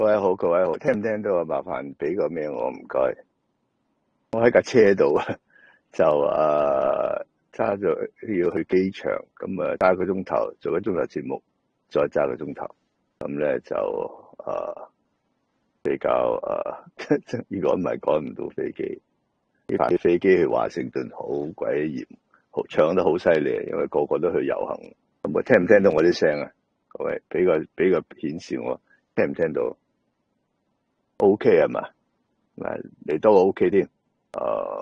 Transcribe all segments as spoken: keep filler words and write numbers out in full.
各位好，各位好，聽唔聽到啊？麻煩俾個名我，唔該。我喺架車度啊，就誒揸咗要去機場，咁啊揸個鐘頭，做一個鐘頭節目，再揸個鐘頭，咁咧就誒、呃、比較誒，如果唔係趕唔到飛機，呢排飛機去華盛頓好鬼嚴，好搶得好犀利，因為個個都去遊行。咁啊，聽唔聽到我啲聲啊？各位，俾個俾個顯示我，聽唔聽到？O K 係嘛？嗱，你都 O K 添，誒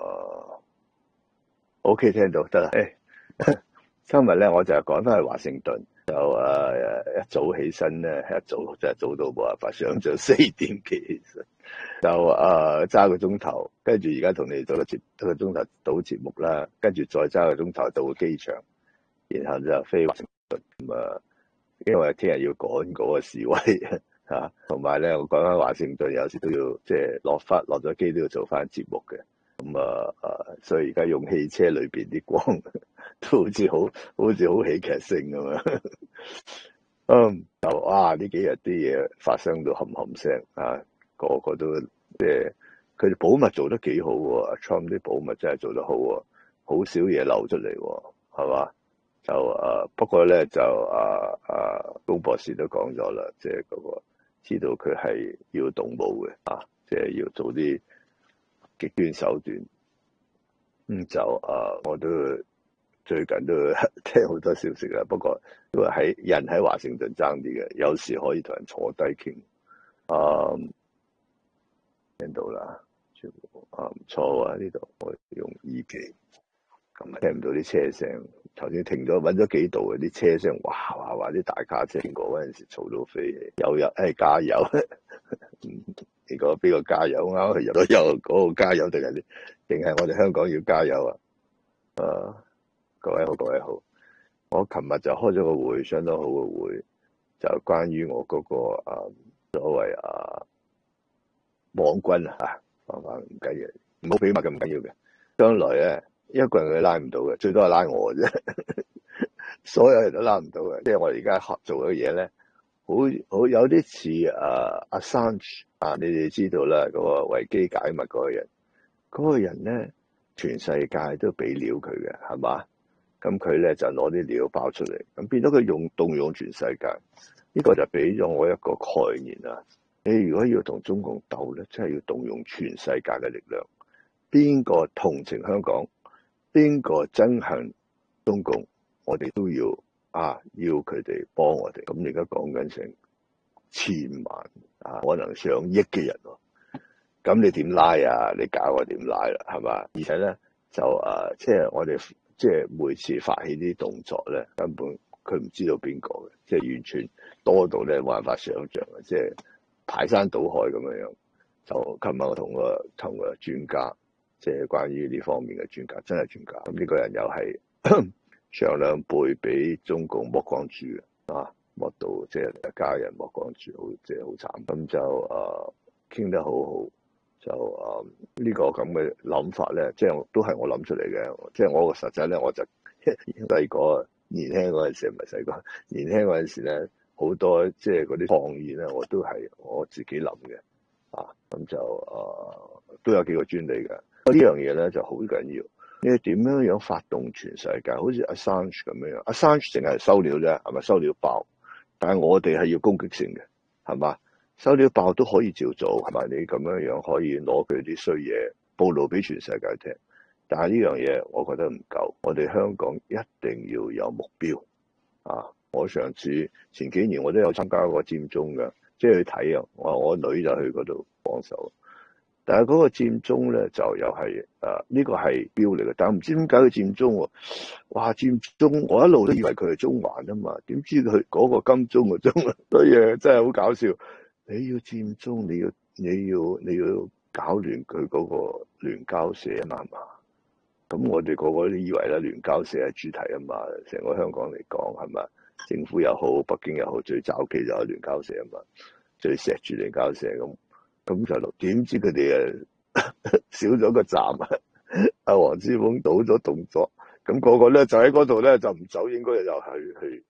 O K 聽到得啦。誒，今日咧我就趕翻去華盛頓，就誒、uh, 一早起身咧，一早真係早到冇辦法，想像四點幾起身，就誒揸、uh, 個鐘頭，跟住而家同你做個節一個鐘頭到節目啦，跟住再揸個鐘頭到機場，然後就飛華盛頓咁啊，因為聽日要趕嗰個示威。嚇，同埋咧，我講翻華盛頓有時都要即係落翻落咗機都要做翻節目嘅，咁啊啊，所以而家用汽車裏邊啲光都好似好好似好喜劇性咁啊！嗯，就哇呢幾日啲嘢發生到冚冚聲啊，個個都即係佢哋保密做得幾好喎 ，Trump 啲保密真係做得好喎，好少嘢漏出嚟喎，係嘛？就啊不過咧就啊啊高博士都講咗啦，即係嗰個。知道佢係要動武嘅啊，即係要做啲極端手段。咁、嗯、就啊，我都最近都聽好多消息啦。不過都係喺人喺華盛頓爭啲嘅，有時可以同人坐低傾。啊，聽到啦，全部啊唔錯啊！呢度我用耳機，咁聽唔到啲車聲。頭先停咗，揾咗幾度啊！啲車聲，哇哇哇！啲大卡車經過嗰陣時，嘈到飛起。有入，誒、哎、加油！你講邊個加油啱？佢入咗油嗰個加油定係啲？定係我哋香港要加油啊？誒，各位好，各位好。我琴日就開咗個會，相當好嘅會，就關於我嗰、那個啊所謂啊網軍啊，放翻唔緊要，唔好俾墨咁唔緊要嘅。將來咧。一個人佢拉唔到嘅，最多係拉我嘅啫。所有人都拉唔到嘅，即係我哋而家學做嘅嘢咧，好好有啲似誒阿 Assange 啊，你哋知道啦，嗰、那個維基解密嗰個人，嗰、那個人咧，全世界都俾料佢嘅，係嘛？咁佢咧就攞啲料爆出嚟，咁變咗佢用動用全世界，呢、這個就俾咗我一個概念啊！你如果要同中共鬥咧，真係要動用全世界嘅力量，邊個同情香港？邊個憎恨中共，我哋都要啊，要佢哋幫我哋。咁而家講緊成千萬啊，可能上億嘅人喎。咁你點拉啊？你教我點拉啦，係嘛？而且咧就啊，即係我哋即係每次發起啲動作咧，根本佢唔知道邊個嘅，即係完全多到咧冇辦法想像嘅，即係排山倒海咁樣樣。就琴日我同個同個專家。即係關於呢方面嘅專家，真係專家。咁呢個人又係上兩輩俾中共剝光豬啊，剝到即係一家人剝光豬，好即係好慘。咁就誒傾、呃、得好好，就誒、呃這個、呢個咁嘅諗法咧，即係都係我諗出嚟嘅。即係我個實際咧，我就細個年輕嗰陣時唔係細個，年輕嗰陣時咧好多即係嗰啲創意咧，我都係我自己諗嘅啊。咁就誒、呃、都有幾個專利嘅。呢樣嘢咧就好緊要，你點樣樣發動全世界？好似 Assange 咁樣，Assange 淨係收料啫，係咪收料爆？但係我哋係要攻擊性嘅，係嘛？收料爆都可以照做，係咪？你咁樣樣可以攞佢啲衰嘢暴露俾全世界聽。但係呢樣嘢我覺得唔夠，我哋香港一定要有目標啊！我上次前幾年我都有參加過佔中嘅，即係去睇啊，我我女就去嗰度幫手。但係嗰個佔中咧就又係誒呢個係標嚟嘅，但係唔知點解佢佔中喎？哇！佔中我一路都以為佢係中環啊嘛，點知佢嗰個金鐘嘅鐘啊，所以真係好搞笑。你要佔中，你要你要你要搞亂佢嗰個聯交社啊嘛，咁我哋個個都以為咧聯交社係主題啊嘛，成個香港嚟講係咪？政府又好，北京又好，最早期就係聯交社啊嘛，最錫住聯交社咁。咁就落，點知佢哋誒少咗個站啊！阿黃之鋒倒咗動作，咁、那個個咧就喺嗰度咧就唔走，應該又係去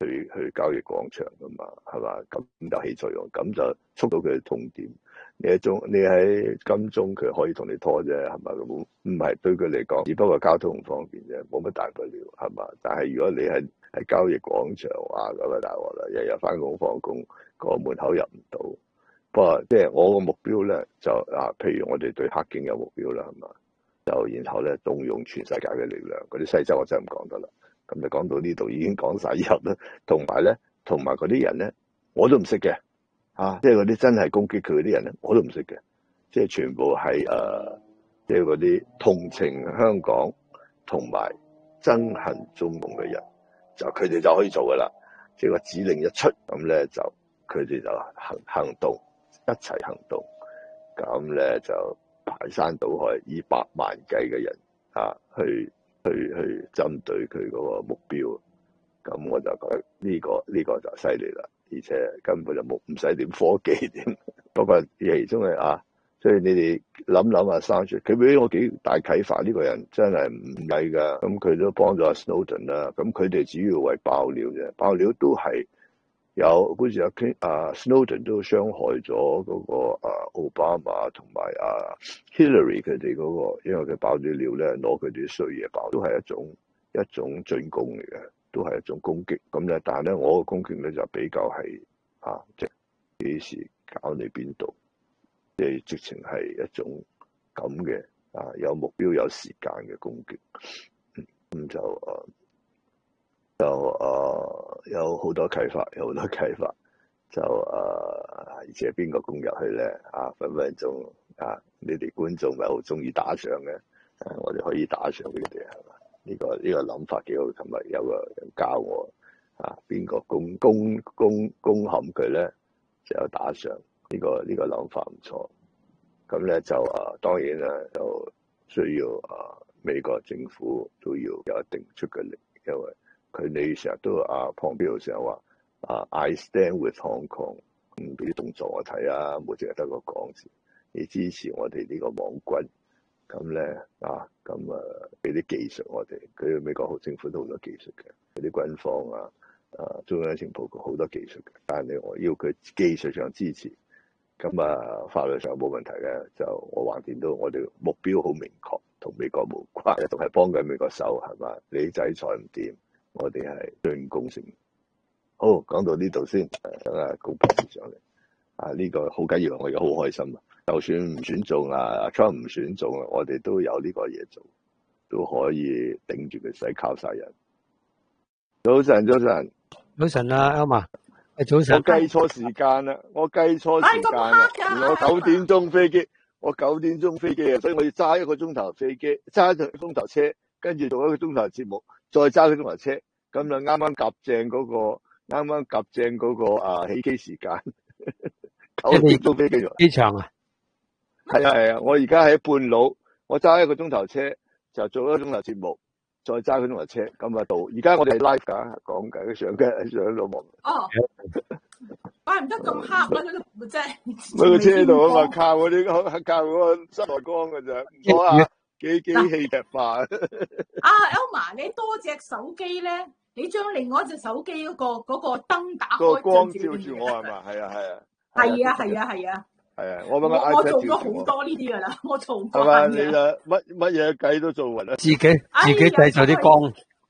去去交易廣場噶嘛，係嘛？咁就起作用，咁就觸到佢嘅痛點。你喺中，你喺金鐘，佢可以同你拖啫，係咪？冇，唔係對佢嚟講，只不過交通唔方便啫，冇乜大不了，係嘛？但係如果你係喺交易廣場啊，咁啊大鑊啦，日日翻工放工，個門口入唔到。不過即係我個目標咧，就啊，譬如我哋對黑警有目標啦，係嘛？就然後咧動用全世界嘅力量，嗰啲細則我真係唔講得啦。咁就講到呢度已經講晒入啦，同埋咧，同埋嗰啲人咧，我都唔識嘅。啊！即係嗰啲真係攻擊佢嗰啲人咧，我都唔識嘅。即係全部係誒、呃，即係嗰啲同情香港同埋憎恨中共嘅人，就佢哋就可以做噶啦。即係個指令一出，咁咧就佢哋就行行動，一齊行動。咁咧就排山倒海，以百萬計嘅人啊，去去去針對佢嗰個目標。咁我就覺得呢、這個呢、這個就犀利啦。而且根本就冇唔使點科技點，不過其中係啊，所以你哋諗諗啊，生出佢俾我幾大啟發。呢、這個人真係唔係噶，咁佢都幫咗阿 Snowden 啦。咁佢哋主要為爆料啫，爆料都係有好似阿 King 啊 Snowden 都傷害咗嗰、那個啊奧巴馬同埋啊 Hillary 佢哋嗰個，因為佢爆啲料咧，攞佢啲衰嘢爆，都係一種一種進攻嚟嘅。都係一種攻擊咁咧，但係咧，我嘅攻擊咧就比較係啊，即係幾時搞你邊度，即係直情係一種咁嘅啊，有目標、有時間嘅攻擊。咁、嗯、就誒、啊，就誒、啊、有好多啟發，有好多啟發。就誒、啊，而且邊個攻入去咧？啊，分分鐘啊，你哋觀眾咪好中意打賞嘅、啊，我哋可以打賞俾佢哋係嘛？呢、這個呢、這個諗法幾好，琴日有個人教我啊，邊個攻攻攻攻陷佢咧，就有打賞。呢、這個呢、這個諗法唔錯。咁咧就啊，當然啦，就需要啊，美國政府都要有一定出嘅力，因為佢哋成日都啊，旁邊度成日話啊 ，I stand with Hong Kong，咁俾啲動作我睇啊，冇淨係得個講字，你支持我哋呢個網軍。咁咧啊，咁啊俾啲技術我哋，佢美國政府都好多技術嘅，嗰啲軍方啊，啊中央情報局好多技術嘅，但係我要佢技術上支持，咁啊法律上冇問題嘅，就我橫掂都我哋目標好明確，同美國無關，仲係幫緊美國手係嘛？你制裁唔掂，我哋係進攻性。好，講到呢度先，等啊高博士上嚟，啊呢、這個好緊要，我而家好開心啊！就算唔選中啊，Trump 唔選中啊，我哋都有呢個嘢做，都可以頂住佢，使靠晒人。早晨，早晨， 早晨啊 ，Elma，早晨。 我計錯時間啦，我計錯時間啦。我九點鐘飛機，我九點鐘飛機啊，所以我要揸一個鐘頭飛機，揸一個鐘頭車，跟住做一個鐘頭節目，再揸一個鐘頭車，咁就啱啱夾正嗰、那個，啱啱夾正嗰、那個啊起機時間。九點鐘飛機咗。 機場啊？ 係啊係啊，我而家喺半路，我揸一個鐘頭車就做一個鐘頭節目，再揸一個鐘頭車，咁啊到。而家我哋係 live 噶，講緊上嘅上到網。 哦，怪唔得咁黑啦，嗰度即係。 喺個車度啊嘛，靠嗰啲靠嗰個室內光噶咋，唔好啊，幾幾戲劇化。 啊 Elma，你多隻手機咧，你將另外一隻手機嗰個嗰個燈打開， 個光照住我係嘛？係啊係啊。 係啊係啊係啊。係啊，我我我做咗好多呢啲噶啦，我做過。 係嘛，你就乜乜嘢計都做勻啦。 自己自己製造啲光。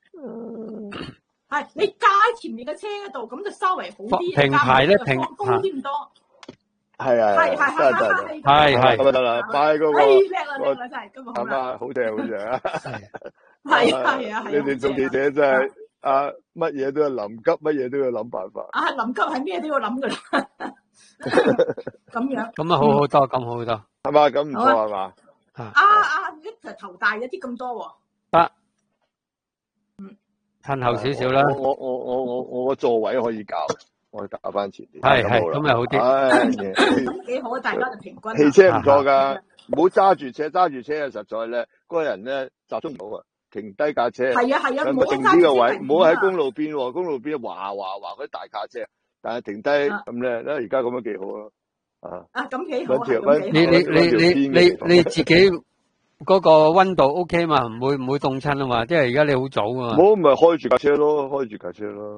係你加喺前面嘅車嗰度，咁就稍微好啲。 平排咧，平高啲咁多。 係啊， 係係係係係係。 咁啊得啦，擺嗰個。 哎，叻啦叻啦，真係今日好啦。好正好正啊！ 係係啊係。 你哋做記者真係啊，乜嘢都要臨急，乜嘢都要諗辦法。 啊，臨急係咩都要諗噶啦。咁樣， 咁啊好好多，咁好多， 係嘛？咁唔錯係嘛？ 啊啊，一頭大一啲咁多喎。得， 嗯，褪後少少啦。 我我我我我個座位可以搞，我打翻前啲。 係係，咁咪好啲。 咁幾好，大家就平均。 汽車唔錯噶，唔好揸住車，揸住車啊！實在咧，嗰個人咧集中唔到啊，停低架車。 係啊係啊， 唔好停呢個位，唔好喺公路邊，公路邊滑滑滑嗰啲大卡車。但係停低咁咧，咧而家咁樣幾好啊！啊啊咁幾好啊！ 你你你你你你自己嗰個溫度 OK 嘛？唔會唔會凍親啊嘛？即係而家你好早啊嘛。 我咪開住架車咯，開住架車咯。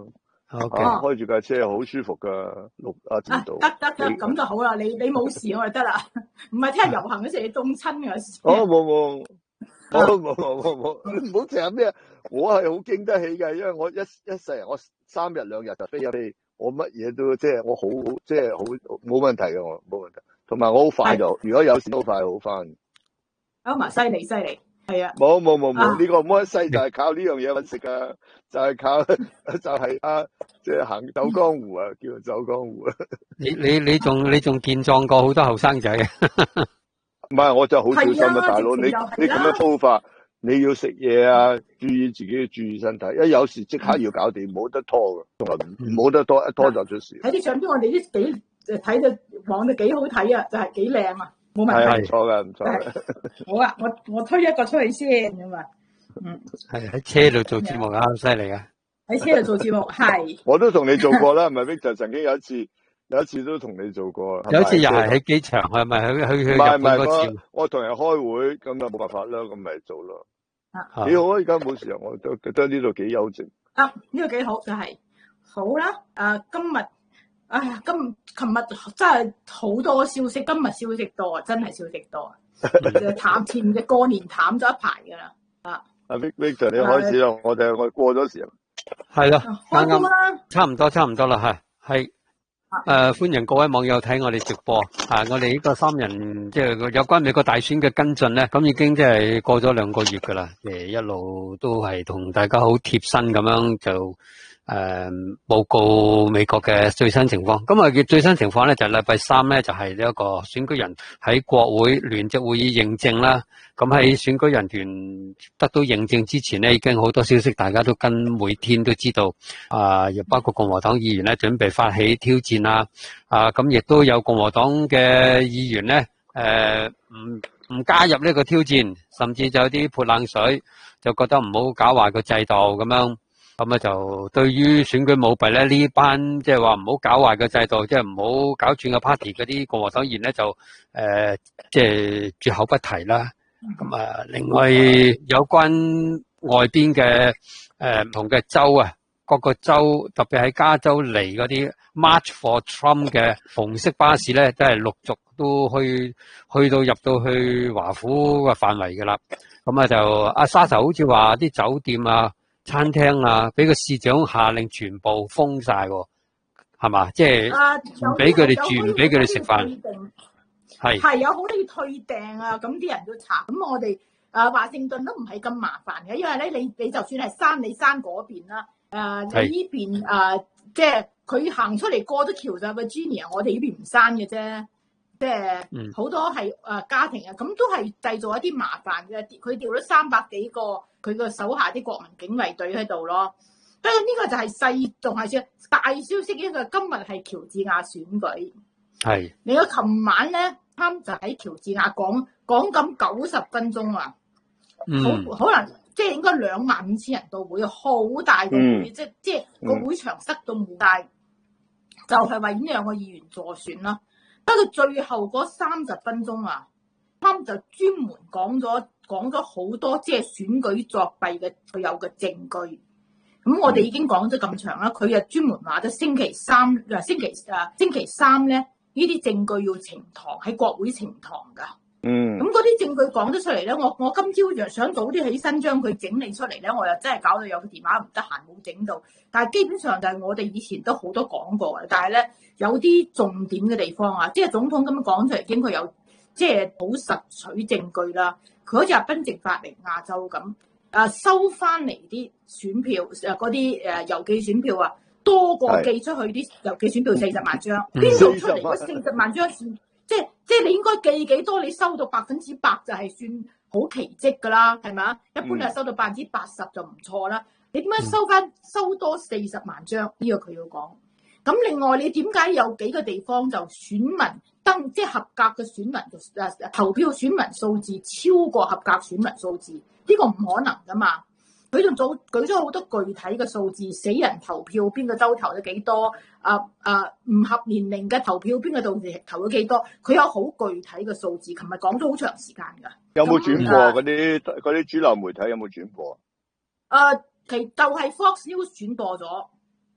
OK， 啊，開住架車好舒服噶，六啊幾啊， 度。 得得得，咁就好啦。你你冇事我就得啦，唔係聽日遊行嗰時你凍親嘅。 哦，冇冇冇冇冇冇冇，你唔好淨係咩？我係好經得起嘅，因為我一一世人，我三日兩日就飛一飛，我乜嘢都即係我好即係好冇問題嘅，我冇問題。同埋我好快就，如果有事都好快好翻。 歐麻犀利犀利，係啊。 冇冇冇冇， 啊呢個摩一世就係靠呢樣嘢搵食噶，就係靠就係啊，即係行走江湖啊，叫做走江湖啊。 你你你仲你仲健壯過好多後生仔啊！ 唔係，我就好小心係啊大佬，你直情就係啦你咁樣鋪法，你要食嘢啊，注意自己，注意身體，一有事即刻要搞掂，冇得拖嘅，同埋冇得拖，一拖就出事。 睇啲相片，我哋啲幾誒睇到望到幾好睇啊，就係幾靚啊，冇問係啊， 題。 唔錯嘅，唔錯嘅。 好啊，我我推一個出去先咁啊。嗯， 係喺車度做節目啊，好犀利啊！ 喺車度做節目係。 我都同你做過啦，唔係 Victor 曾經有一次，有一次都同你做過。 有一次又係喺機場，係咪去去去日本唔係唔係， 嗰次？ 我我同人開會，咁就冇辦法啦，咁咪做咯。 啊幾好啊！而家冇事啊，我都覺得呢度幾幽靜。 啊，呢個幾好就係好啦。誒，今日哎呀，今琴日真係好多消息，今日消息多啊，真係消息多啊。淡前嘅過年淡咗一排噶啦。啊， 阿 Victor 你開始啦，我哋我過咗時。 係啦，啱啱開工啦。 差唔多差唔多啦，係係。誒，歡迎各位網友睇我哋直播啊！我哋呢個三人即係有關美國大選嘅跟進咧，咁已經即係過咗兩個月噶啦，誒一路都係同大家好貼身咁樣就誒報告美國嘅最新情況。咁啊嘅最新情況咧就係禮拜三咧就係呢一個選舉人喺國會聯席會議認證啦。咁喺選舉人團得到認證之前咧，已經好多消息大家都跟，每天都知道啊，又包括共和黨議員咧準備發起挑戰啦，啊咁亦都有共和黨嘅議員咧誒唔唔加入呢個挑戰，甚至就有啲潑冷水，就覺得唔好搞壞個制度咁樣。咁啊就對於選舉舞弊咧呢班即係話唔好搞壞個制度，即係唔好搞轉個 party 嗰啲共和黨議員咧就誒即係絕口不提啦。咁啊，另外有關外邊嘅誒唔同嘅州啊，各個州特別喺加州嚟嗰啲 March for Trump 嘅紅色巴士咧，都係陸續都去去到入到去華府嘅範圍㗎啦。咁啊就阿 Sasha 好似話啲酒店啊、餐廳啊，俾個市長下令全部封晒喎，係嘛？即係唔俾佢哋住，唔俾佢哋食飯。係係有好多要退訂啊，咁啲人要查，咁我哋誒華盛頓都唔係咁麻煩嘅，因為咧你你就算係山你山嗰邊啦，誒、呃、你呢邊誒即係佢行出嚟過咗橋就 Virginia，我哋呢邊唔山嘅啫，即係好多係誒家庭啊，咁都係製造一啲麻煩嘅，佢調咗三百幾個佢個手下啲國民警衛隊喺度咯。不過呢個就係細，仲係算大消息，因為今日係喬治亞選舉。 係。 另外，琴晚咧，啱就喺喬治亞講講咁九十分鐘啊， 嗯， 好可能即係應該兩萬五千人到會，好大個會， 嗯、 即係即係個會場塞到冇大，嗯、就係為呢兩個議員助選啦。不過最後嗰三十分鐘啊，啱就專門講咗講咗好多即係選舉作弊嘅佢有嘅證據。咁我哋已經講咗咁長啦，佢又專門話咗星期三啊，星期啊星期三咧。呢啲證據要呈堂喺國會呈堂㗎， 嗯， 咁嗰啲證據講咗出嚟咧，我我今朝又想早啲起身將佢整理出嚟咧，我又真係搞到有個電話唔得閒冇整到，但係基本上就係我哋以前都好多講過嘅，但係咧有啲重點嘅地方啊，即係總統咁樣講出嚟，經佢有即係好實取證據啦，佢好似阿賓夕法尼亞州咁，啊收翻嚟啲選票誒嗰啲誒郵寄選票啊。多過寄出去啲郵寄選票四十萬張，邊度出嚟嗰四十萬張算？即係即係你應該寄幾多？你收到百分之百就係算好奇蹟㗎啦，係咪啊？一般係收到百分之八十就唔錯啦。你點樣收翻收多四十萬張？呢個佢要講。咁另外你點解有幾個地方就選民登即係合格嘅選民誒投票選民數字超過合格選民數字？呢個唔可能㗎嘛？佢仲做舉咗好多具體嘅數字，死人投票邊個州投咗幾多？啊啊，唔合年齡嘅投票邊個到時投咗幾多？佢有好具體嘅數字，琴日講咗好長時間㗎。 有冇轉播嗰啲嗰啲主流媒體有冇轉播？ 誒、呃，其就係 Fox News 轉播咗，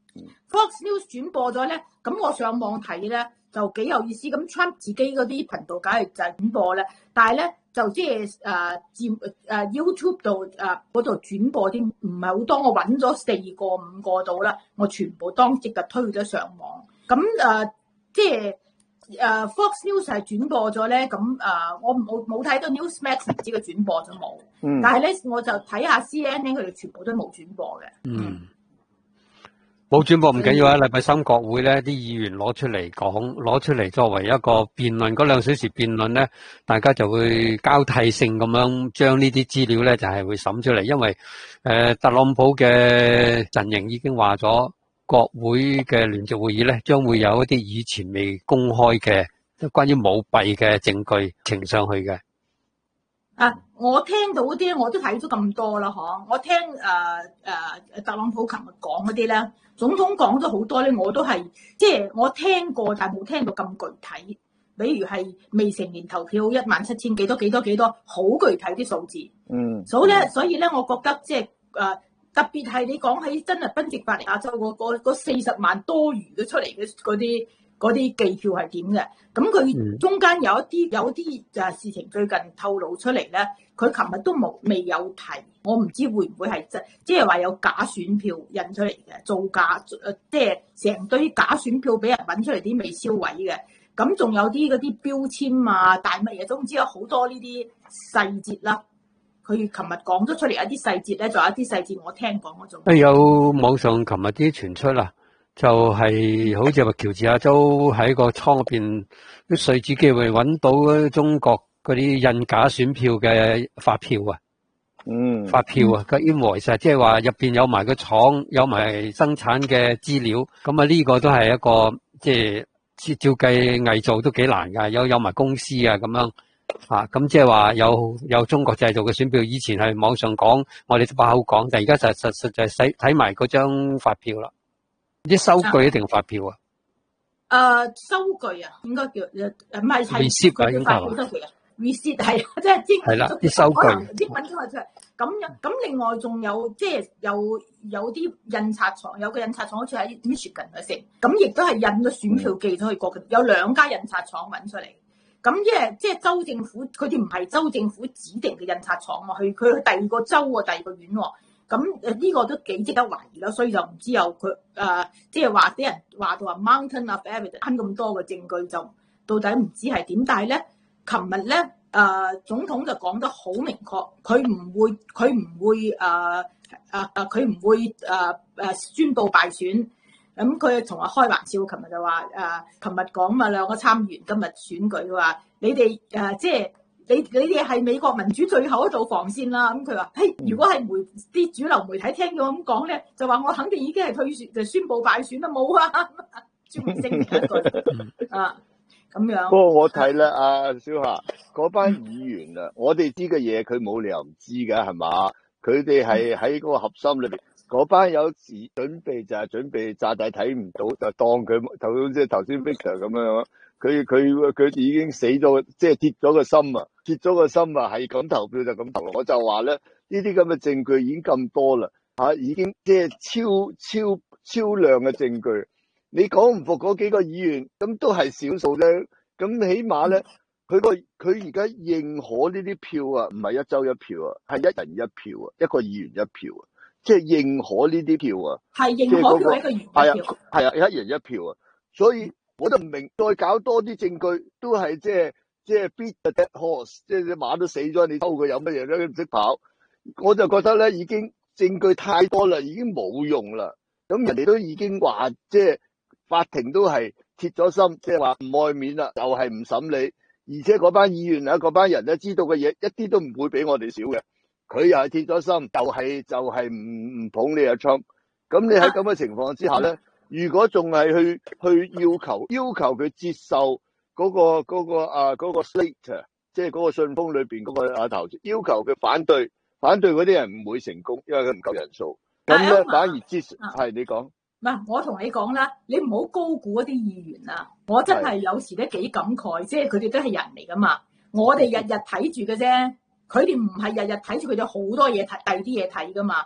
Fox News 轉播咗咧，咁我上網睇咧就幾有意思。咁 Trump 自己嗰啲頻道梗係就係轉播咧，但係咧就即係誒佔誒 YouTube 度誒嗰度轉播啲唔係好多，我揾咗四個五個度啦，我全部當即就推咗上網。咁誒、呃、即係。誒、uh, Fox News 係轉播咗咧，咁誒、uh, 我冇冇睇到 Newsmax 唔知佢轉播咗冇，嗯、但係咧我就睇下 C N N 佢哋全部都冇轉播嘅。嗯， 冇轉播唔緊要啊！禮拜三國會咧，啲議員攞出嚟講，攞出嚟作為一個辯論，嗰兩小時辯論咧，大家就會交替性咁樣將呢啲資料咧就係、是、會審出嚟，因為誒、呃、特朗普嘅陣營已經話咗。國會嘅聯席會議咧，將會有一啲以前未公開嘅關於舞弊嘅證據呈上去嘅。 啊，我聽到啲我都睇咗咁多啦，嗬！我聽誒誒、呃呃、特朗普琴日講嗰啲咧，總統講咗好多咧，我都係即係我聽過，但係冇聽到咁具體。比如係未成年投票一萬七千幾多幾多幾多，好具體啲數字。嗯。所以咧，所以咧，我覺得即係誒。呃特別係你講起真係賓夕法尼亞州嗰四十萬多餘嘅出嚟嘅嗰啲嗰啲計票係點嘅？咁佢中間有一啲有啲就係事情最近透露出嚟咧，佢琴日都冇未有提，我唔知會唔會係即即係話有假選票印出嚟嘅，造假誒，即係成堆假選票俾人揾出嚟啲未銷毀嘅。咁仲有啲嗰啲標籤啊，大乜嘢，總之有好多呢啲細節啦。佢琴日講咗出嚟一啲細節咧，就有一啲細節我聽講嗰種。 有網上琴日啲傳出啦，就係、是、好似話喬治亞州喺個倉入邊啲碎紙機會揾到中國嗰啲印假選票嘅發票啊，嗯，發票啊，個 invoice 即係話入邊有埋個廠，有埋生產嘅資料，咁啊呢個都係一個即係照計偽造都幾難㗎，有有埋公司啊咁樣。啊，咁即係話有有中國製造嘅選票，以前係網上講，我哋把口講，但係而家實實實在使睇埋嗰張發票啦。啲收據一定發票啊？誒、 呃，收據啊，應該叫誒唔係係 receipt 啊，應該係嘛 ？receipt 係即係英係啦，啲收據英文都係出嚟。咁咁另外仲有即係有有啲印刷廠，有個印刷廠好似喺 Michigan 嘅城，咁亦都係印咗選票寄咗去國嘅，有兩家印刷廠揾出嚟。咁即係即係州政府，佢哋唔係州政府指定嘅印刷廠喎，去佢去第二個州喎，第二個縣喎。咁誒呢個都幾值得懷疑啦，所以就唔知有佢誒，即係話啲人話到話 mountain of evidence 咁多嘅證據，就到底唔知係點。但係咧，琴日咧誒總統就講得好明確，佢唔會佢唔會誒誒誒佢唔會誒誒、呃、宣佈敗選。咁佢同我開玩笑，琴日就話誒，琴日講嘛兩個參議員今日選舉話，你哋誒、呃、即係你你哋係美國民主最後一道防線啦。咁佢話，嘿，如果係媒啲主流媒體聽咗咁講咧，就話我肯定已經係退選，就宣佈敗選啦，冇啊，專門升一句啊咁樣。不過我睇咧，阿小夏嗰班議員啊，我哋知嘅嘢佢冇理由唔知㗎，係嘛？佢哋係喺嗰個核心裏邊。嗰班有時準備就係準備炸大睇唔到，就當佢頭即係頭先 Victor 咁樣，佢佢佢已經死咗，即係鐵咗個心啊！鐵咗個心啊，係咁投票就咁投。我就話咧，呢啲咁嘅證據已經咁多啦，嚇已經即係超超超量嘅證據。你講唔服嗰幾個議員，咁都係少數啫。咁起碼咧，佢個佢而家認可呢啲票啊，唔係一州一票啊，係一人一票啊，一個議員一票啊。即係認可呢啲票啊，係認可票一個議員一票，係啊，一人一票啊，所以我都唔明，再搞多啲證據都係即係即係 beat the dead horse，即係隻馬都死咗，你偷佢有乜嘢咧？佢唔識跑，我就覺得咧已經證據太多啦，已經冇用啦。咁人哋都已經話，即係法庭都係鐵咗心，即係話唔愛面啦，就係唔審理，而且嗰班議員啊，嗰班人咧知道嘅嘢一啲都唔會比我哋少嘅。佢又係鐵咗心，就係、是、就係唔唔捧你阿 Trump。咁你喺咁嘅情況之下咧，如果仲係去去要求要求佢接受嗰、那個嗰、那個啊嗰、那個 slate， 即係嗰個信封裏邊嗰個啊頭，要求佢反對，反對嗰啲人唔會成功，因為佢唔夠人數。咁咧反而支持係你講。 唔係，我同你講啦，你唔好高估一啲議員啊！我真係有時都幾感慨，即係佢哋都係人嚟噶嘛，我哋日日睇住嘅啫。佢哋唔係日日睇住，佢哋好多嘢睇，第二啲嘢睇噶嘛。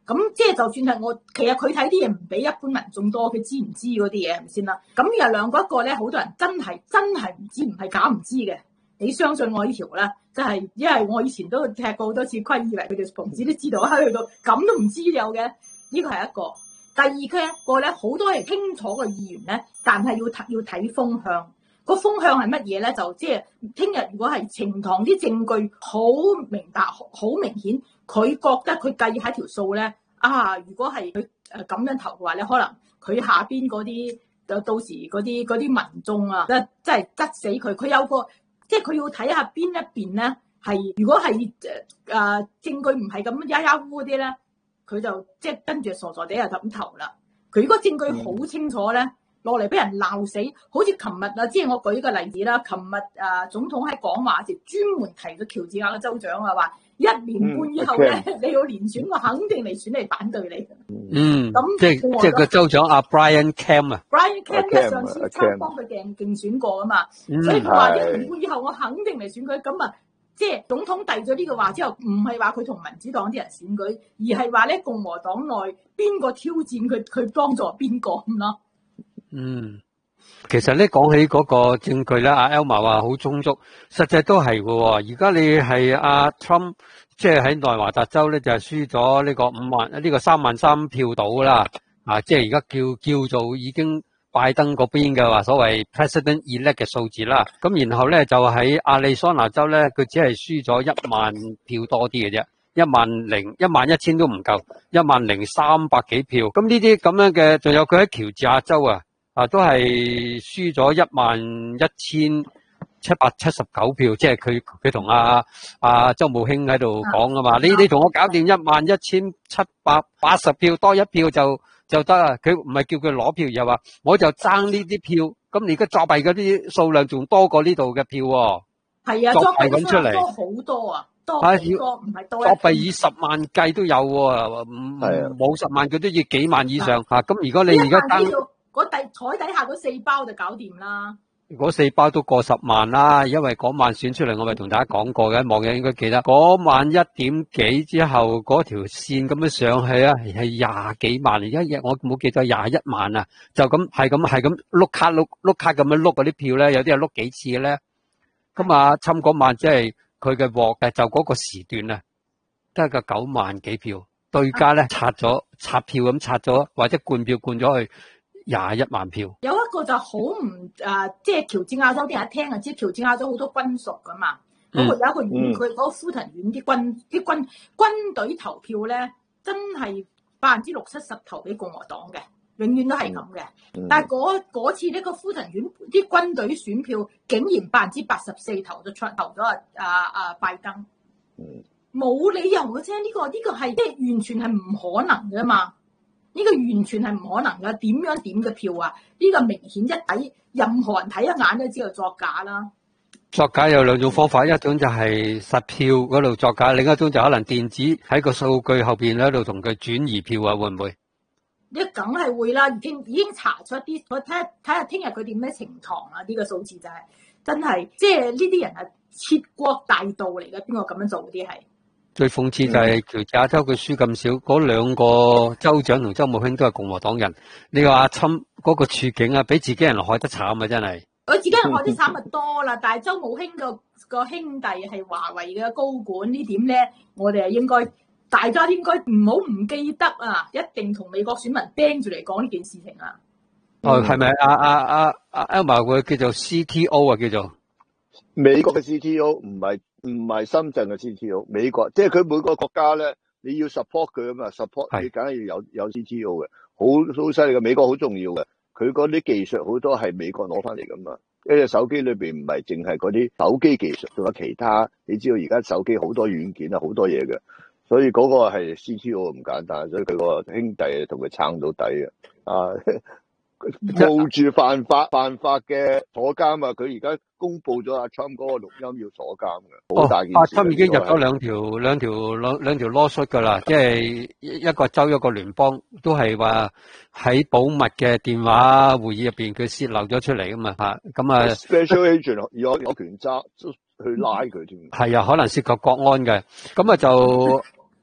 咁即係就算係我，其實佢睇啲嘢唔比一般民眾多，佢知唔知嗰啲嘢係咪先啦？咁又兩個一個咧，好多人真係真係唔知，唔係假唔知嘅。你相信我呢條咧，真係因為我以前都踢過好多次虧，以為佢哋同事都知道，喺去到咁都唔知有嘅。呢個係一個。第二嘅一個咧，好多係清楚嘅議員咧，但係要睇要睇風向。個風向係乜嘢咧？就即係聽日如果係呈堂啲證據好明白、好明顯，佢覺得佢計下條數咧，啊，如果係佢誒咁樣投嘅話咧，可能佢下邊嗰啲就到時嗰啲嗰啲民眾啊，即係即係窒死佢。佢有個即係佢要睇下邊一邊咧，係如果係誒誒證據唔係咁呀呀烏嗰啲咧，佢就即係跟住傻傻地就咁投啦。佢如果證據好清楚咧，落嚟俾人鬧死，好似琴日啊，即係我舉個例子啦。琴日啊，總統喺講話時專門提咗喬治亞嘅州長啊，話一年半以後咧，嗯、你要連選，我肯定嚟選嚟反對你。 嗯，咁即係即係個州長阿 Brian Kemp 啊 ，Brian Kemp 嘅上次參幫佢競競選過啊嘛，嗯、所以佢話一年半以後我肯定嚟選佢。咁啊，即係總統遞咗呢個話之後，唔係話佢同民主黨啲人選舉，而係話咧共和黨內邊個挑戰佢，佢幫助邊個咁咯。 嗯，其實咧講起嗰個證據咧，阿 Elma 話好充足，實際都係嘅。而家你係阿 Trump，即係喺內華達州咧就係輸咗呢個五萬呢、呢個三萬三票到啦，啊，即係而家叫叫做已經拜登嗰邊嘅話所謂 President elect 嘅數字啦。咁然後咧就喺亞利桑那州咧，佢只係輸咗一萬票多啲嘅啫。一萬零一萬一千都唔夠，一萬零三百幾票。咁呢啲咁樣嘅，仲有佢喺喬治亞州啊。啊，都係輸咗一萬一千七百七十九票，即係佢佢同阿阿周慕興喺度講啊嘛。你你同我搞掂一萬一千七百八十票，多一票就就得啊。佢唔係叫佢攞票，又話我就爭呢啲票。咁你而家作弊嗰啲數量仲多過呢度嘅票喎。 係啊，作弊揾出嚟多好多啊，多好多唔係多。作弊以十萬計都有喎，唔冇十萬佢都要幾萬以上啊。咁如果你而家爭嗰底台底下嗰四包就搞掂啦， 嗰四包都過十萬啦，因為嗰晚選出嚟，我咪同大家講過嘅，網友應該記得。嗰晚一點幾之後，嗰條線咁樣上去啊，係廿幾萬，而家我冇記錯廿一萬啊，就咁係咁係咁碌卡碌碌卡咁樣碌嗰啲票咧，有啲係碌幾次嘅咧。咁啊，侵嗰晚即係佢嘅鑊嘅，就嗰個時段啊，得個九萬幾票，對家咧拆咗拆票咁拆咗，或者灌票灌咗去。廿一萬票， 有一個就好唔誒，即係喬治亞州啲人一聽就知，喬治亞州好多軍屬噶嘛。嗰、嗯、個有一個縣，佢嗰、嗯、個富騰縣啲軍啲軍軍隊投票咧，真係百分之六七十投俾共和黨嘅，永遠都係咁嘅。嗯、但係嗰嗰次呢個富騰縣啲軍隊選票，竟然百分之八十四投咗出投咗啊啊啊拜登，冇、嗯、理由嘅啫。呢、這個呢、這個係即係完全係唔可能嘅嘛。呢個完全係唔可能噶，點樣點嘅票啊？呢、這個明顯一睇，任何人睇一眼都知道作假啦。 作假有兩種方法，一種就係實票嗰度作假，另一種就可能電子喺個數據後邊喺度同佢轉移票啊，會唔會？ 一梗係會啦，已經已經查出一啲，我睇下睇下聽日佢點樣呈堂啊？呢、這個數字就係、是、真係，即係呢啲人係竊國大盜嚟嘅，邊個咁樣做啲係？ 最諷刺就係喬治亞州佢輸咁少，嗰兩個州長同州務卿都係共和黨人。你話阿侵嗰個處境啊，比自己人害得慘啊！真係。 佢自己人害得慘咪多啦，但係州務卿個個兄弟係華為嘅高管呢點咧，我哋係應該大家應該唔好唔記得啊！一定同美國選民盯住嚟講呢件事情啊！ 哦，係咪阿阿阿阿 Elma 佢叫做 C T O 啊？叫做美國嘅 C T O 唔係。唔係深圳嘅 C T O， 美國即係佢每個國家咧，你要 support 佢啊嘛 ，support 你梗係要有有 C T O 嘅，好好犀利嘅。美國好重要嘅，佢嗰啲技術好多係美國攞翻嚟噶嘛。一隻手機裏邊唔係淨係嗰啲手機技術，仲有其他。你知道而家手機好多軟件啊，好多嘢嘅，所以嗰個係 C T O 唔簡單，所以佢個兄弟同佢撐到底嘅啊。冒住犯法犯法嘅坐監啊！佢而家公布咗阿 Trump 嗰個錄音要坐監嘅，好大件事。 阿 Trump 已經入咗兩條兩條兩兩條 lawsuit 噶啦，即係一個州一個聯邦，都係話喺保密嘅電話會議入邊佢泄漏咗出嚟噶嘛吓，咁啊。 Special agent 有有權揸去拉佢添。 係啊，可能涉及國安嘅，咁啊就。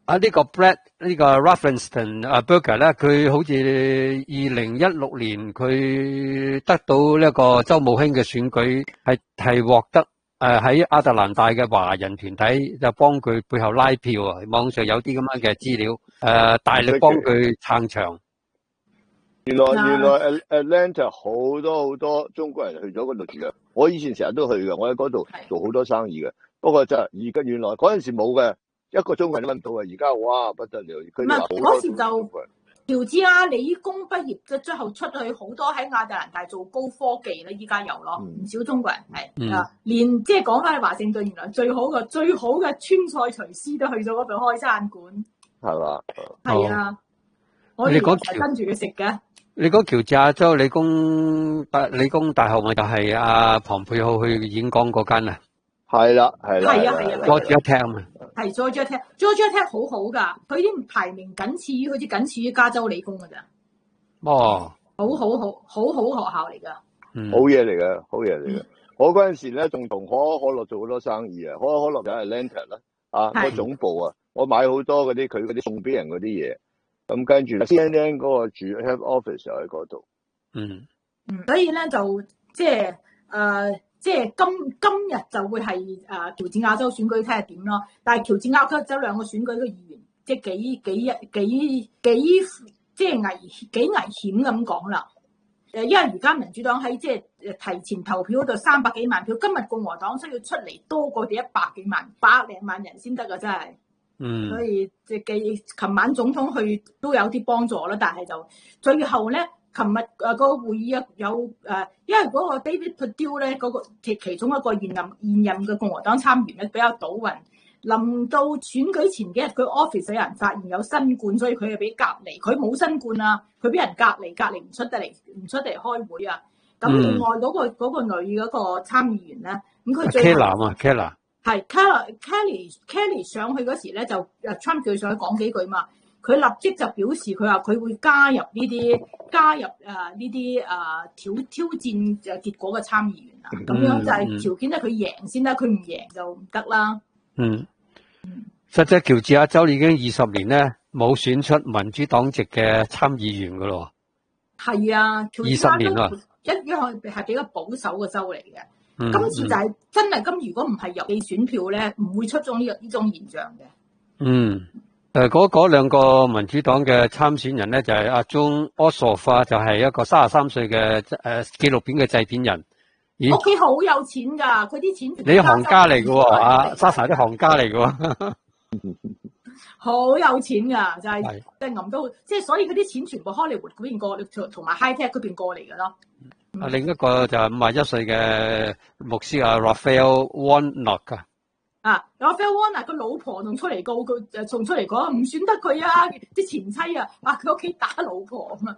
啊呢、這個 Brad 呢個 Raffensperger 啊 Berger 咧，佢好似二零一六年佢得到呢個州務卿嘅選舉，係係獲得誒喺亞特蘭大嘅華人團體就幫佢背後拉票啊，網上有啲咁樣嘅資料，誒、呃、大力幫佢撐場。 原來原來 Atlanta 好多好多中國人去咗嗰度住啊！我以前成日都去嘅，我喺嗰度做好多生意嘅。不過就而家原來嗰陣時冇嘅。一個中國人都揾唔到啊！而家哇不得了，佢哋話好多嗰時就喬治亞理工畢業嘅之後出去好多喺亞特蘭大做高科技咧，依家有咯，唔、嗯、少中國人係啊、嗯，連即係講翻去華盛頓，原來最好嘅最好嘅川菜廚師都去咗嗰度開餐館， 係嘛？ 係啊，我哋係跟住佢食嘅。 你講喬治亞州理工大理工大學咪就係阿龐佩奧去演講嗰間啊？ 係啦，係啦， 係啊，係啊 ，Georgia Tech 啊， 係 Georgia Tech，Georgia Tech 好好噶，佢啲排名僅次於好似僅次於加州理工噶咋。 哦， 好好好好好學校嚟噶， 嗯，好嘢嚟嘅，好嘢嚟嘅。我嗰陣時咧仲同可口可樂做好多生意啊，可口可樂就係 Atlanta 啦，啊個總部啊，我買好多嗰啲佢嗰啲送俾人嗰啲嘢，咁跟住 C N N 嗰個主 head office 就喺嗰度。 嗯嗯，所以咧就即係誒。呃即係今今日就會係誒喬治亞州選舉睇下點咯，但係喬治亞州兩個選舉嘅議員，即係幾幾幾幾即係危幾危險咁講啦。誒，因為而家民主黨喺即係誒提前投票嗰度三百幾萬票，今日共和黨需要出嚟多過啲一百幾萬百零萬人先得噶，真係。嗯。所以即係幾琴晚總統去都有啲幫助啦，但係就最後咧。琴日誒個會議有誒，因為嗰個 David Perdue 咧，嗰個其其中一個現任現任嘅共和黨參議員咧比較倒運，臨到選舉前幾日，佢 office 有人發現有新冠，所以佢係俾隔離。佢冇新冠啊，佢俾人隔離，隔離唔出得嚟，唔出嚟開會啊。咁另外嗰、嗰個嗰個女嗰個參議員咧，咁佢最 Keller 啊 Keller 係 Keller Kelly Kelly 上去嗰時咧就誒 Trump 叫佢上去講幾句嘛。佢立即就表示佢話佢會加入呢啲加入誒呢啲誒挑挑戰誒結果嘅參議員啊，咁、嗯、樣就係條件咧佢贏先啦，佢唔贏就唔得啦。嗯， 實際喬治亞州已經二十年咧冇選出民主黨籍嘅參議員噶咯。係啊，二十年啦，一樣係比較保守嘅州嚟嘅。嗯、今次就係、是嗯、真係咁，如果唔係郵寄選票咧，唔會出咗呢個呢種現象嘅。嗯。誒，嗰嗰兩個民主黨嘅參選人咧，就係阿 Jon Ossoff，就係一個三十三歲嘅誒紀錄片嘅製片人。屋企好有錢噶，佢啲錢你行家嚟嘅，阿 Sasha 啲行家嚟嘅，好有錢噶，就係即係揞到，即係所以嗰啲錢全部 Hollywood 嗰邊過，同埋 High Tech 嗰邊過嚟嘅咯。啊、嗯，另一個就係五十一歲嘅牧師阿 Raphael Warnock 啊。啊！有 Raphael Warnock 個老婆仲出嚟告佢，誒，仲出嚟講唔選得佢啊！啲前妻啊，話佢屋企打老婆啊，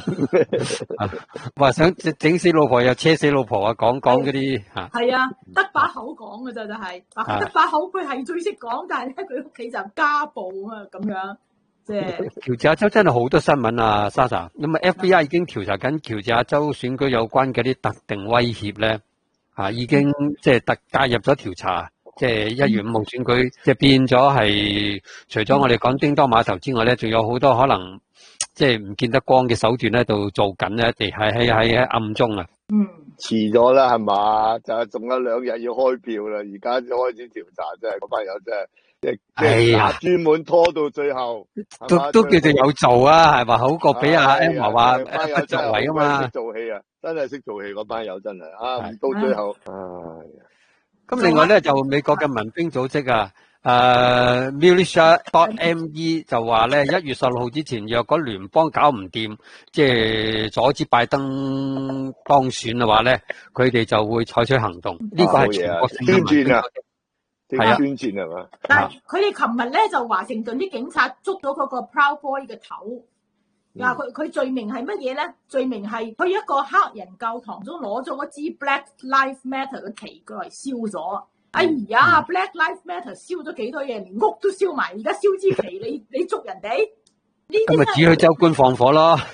話想整死老婆又車死老婆啊！講講嗰啲吓，係啊，得把口講嘅咋就係，嗱，得把口佢係最識講，但係咧佢屋企就家暴啊咁樣，即係。喬治亞州真係好多新聞啊 ，Sasha，咁啊 F B I 已經調查緊喬治亞州選舉有關嘅啲特定威脅咧，啊，已經即係特介入咗調查。即係一月五號選舉，即係變咗係，除咗我哋講叮當碼頭之外咧，仲有好多可能，即係唔見得光嘅手段喺度做緊咧，哋係喺喺喺暗中啊。嗯，遲咗啦，係嘛？就係仲有兩日要開票啦，而家就開始調查，真係嗰班友真係，即係即係專門拖到最後，都都叫做有做啊，係嘛？好過俾阿 Emma 話不作為啊嘛。識做戲啊，真係識做戲嗰班友真係啊，唔到最後，唉。咁另外咧就美國嘅民兵組織啊，誒 Militia dot M E 就話咧一月十六號之前，若果聯邦搞唔掂，即係阻止拜登當選嘅話咧，佢哋就會採取行動。呢個係全國宣戰啊，係啊，宣戰係嘛？但係佢哋琴日咧就華盛頓啲警察捉到嗰個 Proud Boy 嘅頭。嗱，佢佢罪名係乜嘢咧？罪名係去一個黑人教堂中攞咗嗰支 Black Lives Matter 嘅旗過嚟燒咗。哎呀、嗯、，Black Lives Matter 燒咗幾多嘢，連屋都燒埋。而家燒支旗，你你捉人哋？咁咪只去州官放火咯？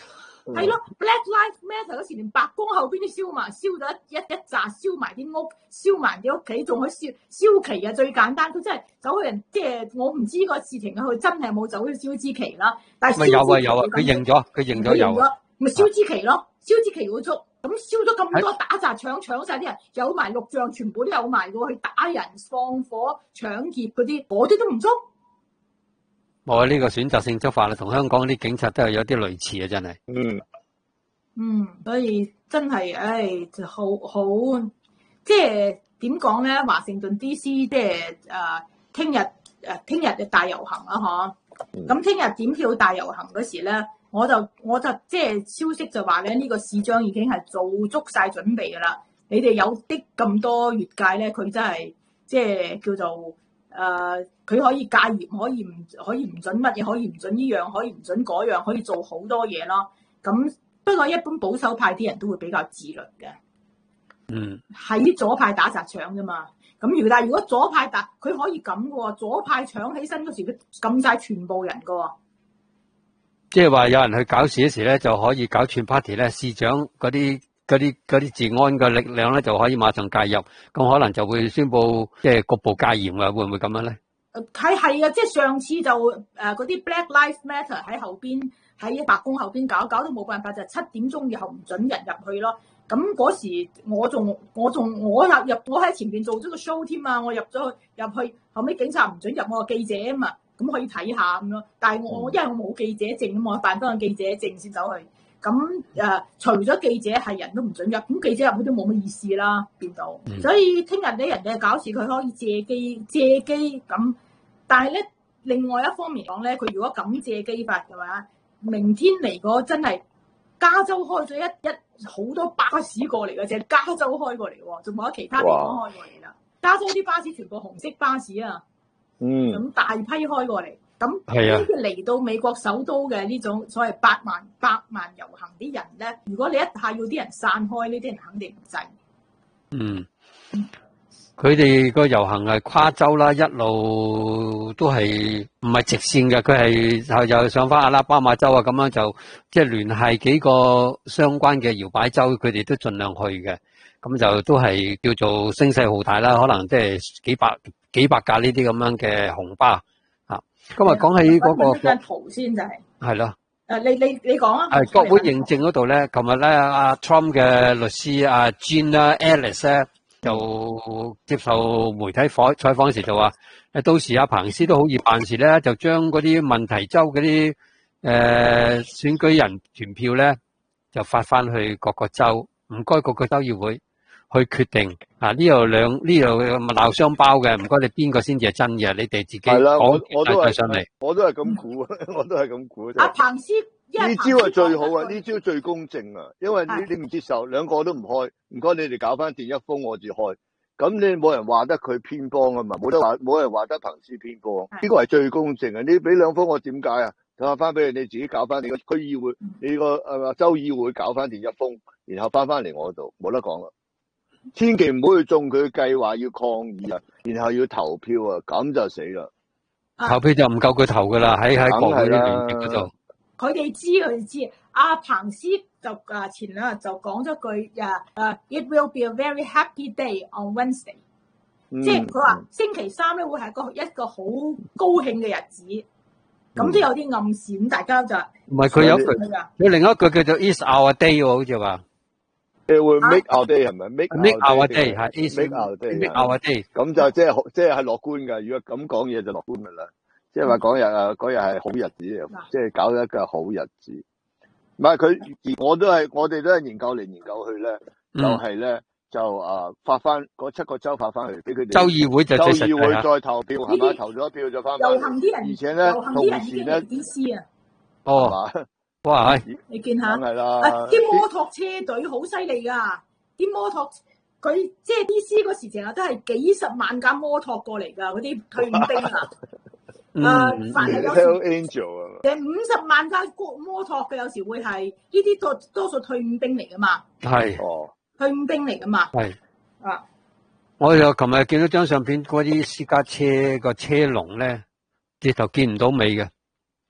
係咯 ，Black Lives Matter 嗰時連白宮後邊都燒埋，燒咗一一一紮，燒埋啲屋，燒埋啲屋企，仲可以燒燒旗啊！最簡單，佢真係走去人，即係我唔知個事情佢真係冇走去燒支旗啦。但係燒有啊有啊，佢認咗，佢認咗有啊。 咪燒支旗咯，燒支旗好足，咁燒咗咁多打砸搶搶晒啲人，有埋錄像，全部都有埋嘅，去打人、放火、搶劫嗰啲，嗰啲都唔足。 我呢個選擇性執法啦，同香港啲警察都係有啲類似啊，真係。 嗯嗯，所以真係，唉，就好好，即係點講咧？華盛頓 D C 即係誒，聽日誒，聽日嘅大遊行啦，嗬。咁聽日點票大遊行嗰時咧，我就我就即係消息就話咧，呢個市長已經係做足晒準備噶啦。你哋有啲咁多越界咧，佢真係即係叫做。誒，佢、呃、可以戒嚴，可以唔可以唔準乜嘢，可以唔準呢樣，可以唔準嗰樣，可以做好多嘢咯。咁不過一般保守派啲人都會比較自律嘅。 嗯， 喺左派打砸搶㗎嘛。咁如但係如果左派打，佢可以咁嘅喎，左派搶起身嗰時，佢撳晒全部人嘅喎。 即係話有人去搞事嗰時咧，就可以搞串 party 咧，市長嗰啲。嗰啲嗰啲治安嘅力量咧，就可以馬上介入，咁可能就會宣布即係局部戒嚴啊，會唔會咁樣咧？ 誒係係啊，即係上次就誒嗰啲 Black Lives Matter 喺後邊喺白宮後邊搞，搞到冇辦法，就七點鐘以後唔準人入去咯。咁嗰時我仲我仲我入入我喺前邊做咗個 show 添啊，我入咗去入去，後尾警察唔準入，我個記者啊嘛，咁可以睇下咁咯。但係我因為我冇記者證啊嘛，我辦翻個記者證先走去。咁誒、呃，除咗記者係人都唔準入，咁記者入去都冇乜意思啦，變到。嗯、所以聽日啲人哋搞事，佢可以借機借機咁。但係咧，另外一方面講咧，佢如果咁借機法嘅話，明天嚟個真係加州開咗一一好多巴士過嚟嘅，淨係加州開過嚟喎，仲冇喺其他地方開過嚟啦。哇加州啲巴士全部紅色巴士啊，嗯，咁大批開過嚟。咁呢啲嚟到美國首都嘅呢種所謂百萬百萬遊行啲人咧，如果你一下要啲人散開，呢啲人肯定唔制。 嗯，佢哋個遊行係跨州啦，一路都係唔係直線嘅，佢係又上翻阿拉巴馬州啊，咁樣就即係聯繫幾個相關嘅搖擺州，佢哋都盡量去嘅，咁就都係叫做聲勢浩大啦，可能即係幾百幾百架呢啲咁樣嘅紅巴。今日講起嗰個張圖先就係係咯， 誒你你你講啊， 係國會認證嗰度咧，琴日咧阿 Trump 嘅律師阿 Gina Ellis 咧就接受媒體訪採訪時就話，誒到時阿彭斯都好易辦事咧，就將嗰啲問題州嗰啲誒選舉人團票咧就發翻去各個州，唔該各個州議會去決定啊！呢度兩呢度鬧雙包嘅，唔該你邊個先至係真嘅？你哋自己講帶上嚟。 我都係咁估，我都係咁估。 阿彭斯呢招係最好啊！呢招最公正啊！因為你你唔接受，兩個都唔開，唔該你哋搞翻電一封我至開。咁你冇人話得佢偏幫啊嘛，冇得話冇人話得彭斯偏幫。呢個係最公正啊！你俾兩封我點解啊？等下翻俾你，你自己搞翻你個區議會，你個誒州議會搞翻電一封，然後翻翻嚟我度，冇得講啦。千祈唔好去中佢嘅計劃，要抗議啊，然後要投票啊，咁就死啦！ 投票就唔夠佢投噶啦，喺喺國會嗰度。 佢哋知佢哋知，阿彭斯就啊前兩日就講咗句啊啊 ，It will be a very happy day on Wednesday，嗯、即係佢話星期三咧會係個一個好高興嘅日子，咁、嗯、都有啲暗示，咁大家就唔係佢有句，有另一句叫做 It's our day 喎，好似話。 佢會 make our day 係咪 ？make our day 係 make our day，make our day。 咁就即係即係係樂觀㗎。如果咁講嘢就樂觀㗎啦。即係話嗰日啊，嗰日係好日子，即係搞一個好日子。唔係佢，我都係我哋都係研究嚟研究去咧，就係咧就啊發翻嗰七個州發翻去俾佢哋。州議會就州議會再投票係嘛？投咗票就翻翻。遊行啲人，而且咧同時咧 D C 啊。 哦。哇！ 你見下， 係啦， 啲摩托車隊好犀利噶，啲摩托佢即係 D C 嗰時成日都係幾十萬架摩托過嚟噶，嗰啲退伍兵啊，啊，凡係有時誒五十萬架摩托嘅，有時會係呢啲多多數退伍兵嚟噶嘛， 係， 退伍兵嚟噶嘛， 係， 啊， 我又琴日見到張相片，嗰啲私家車個車龍咧，直頭見唔到尾嘅。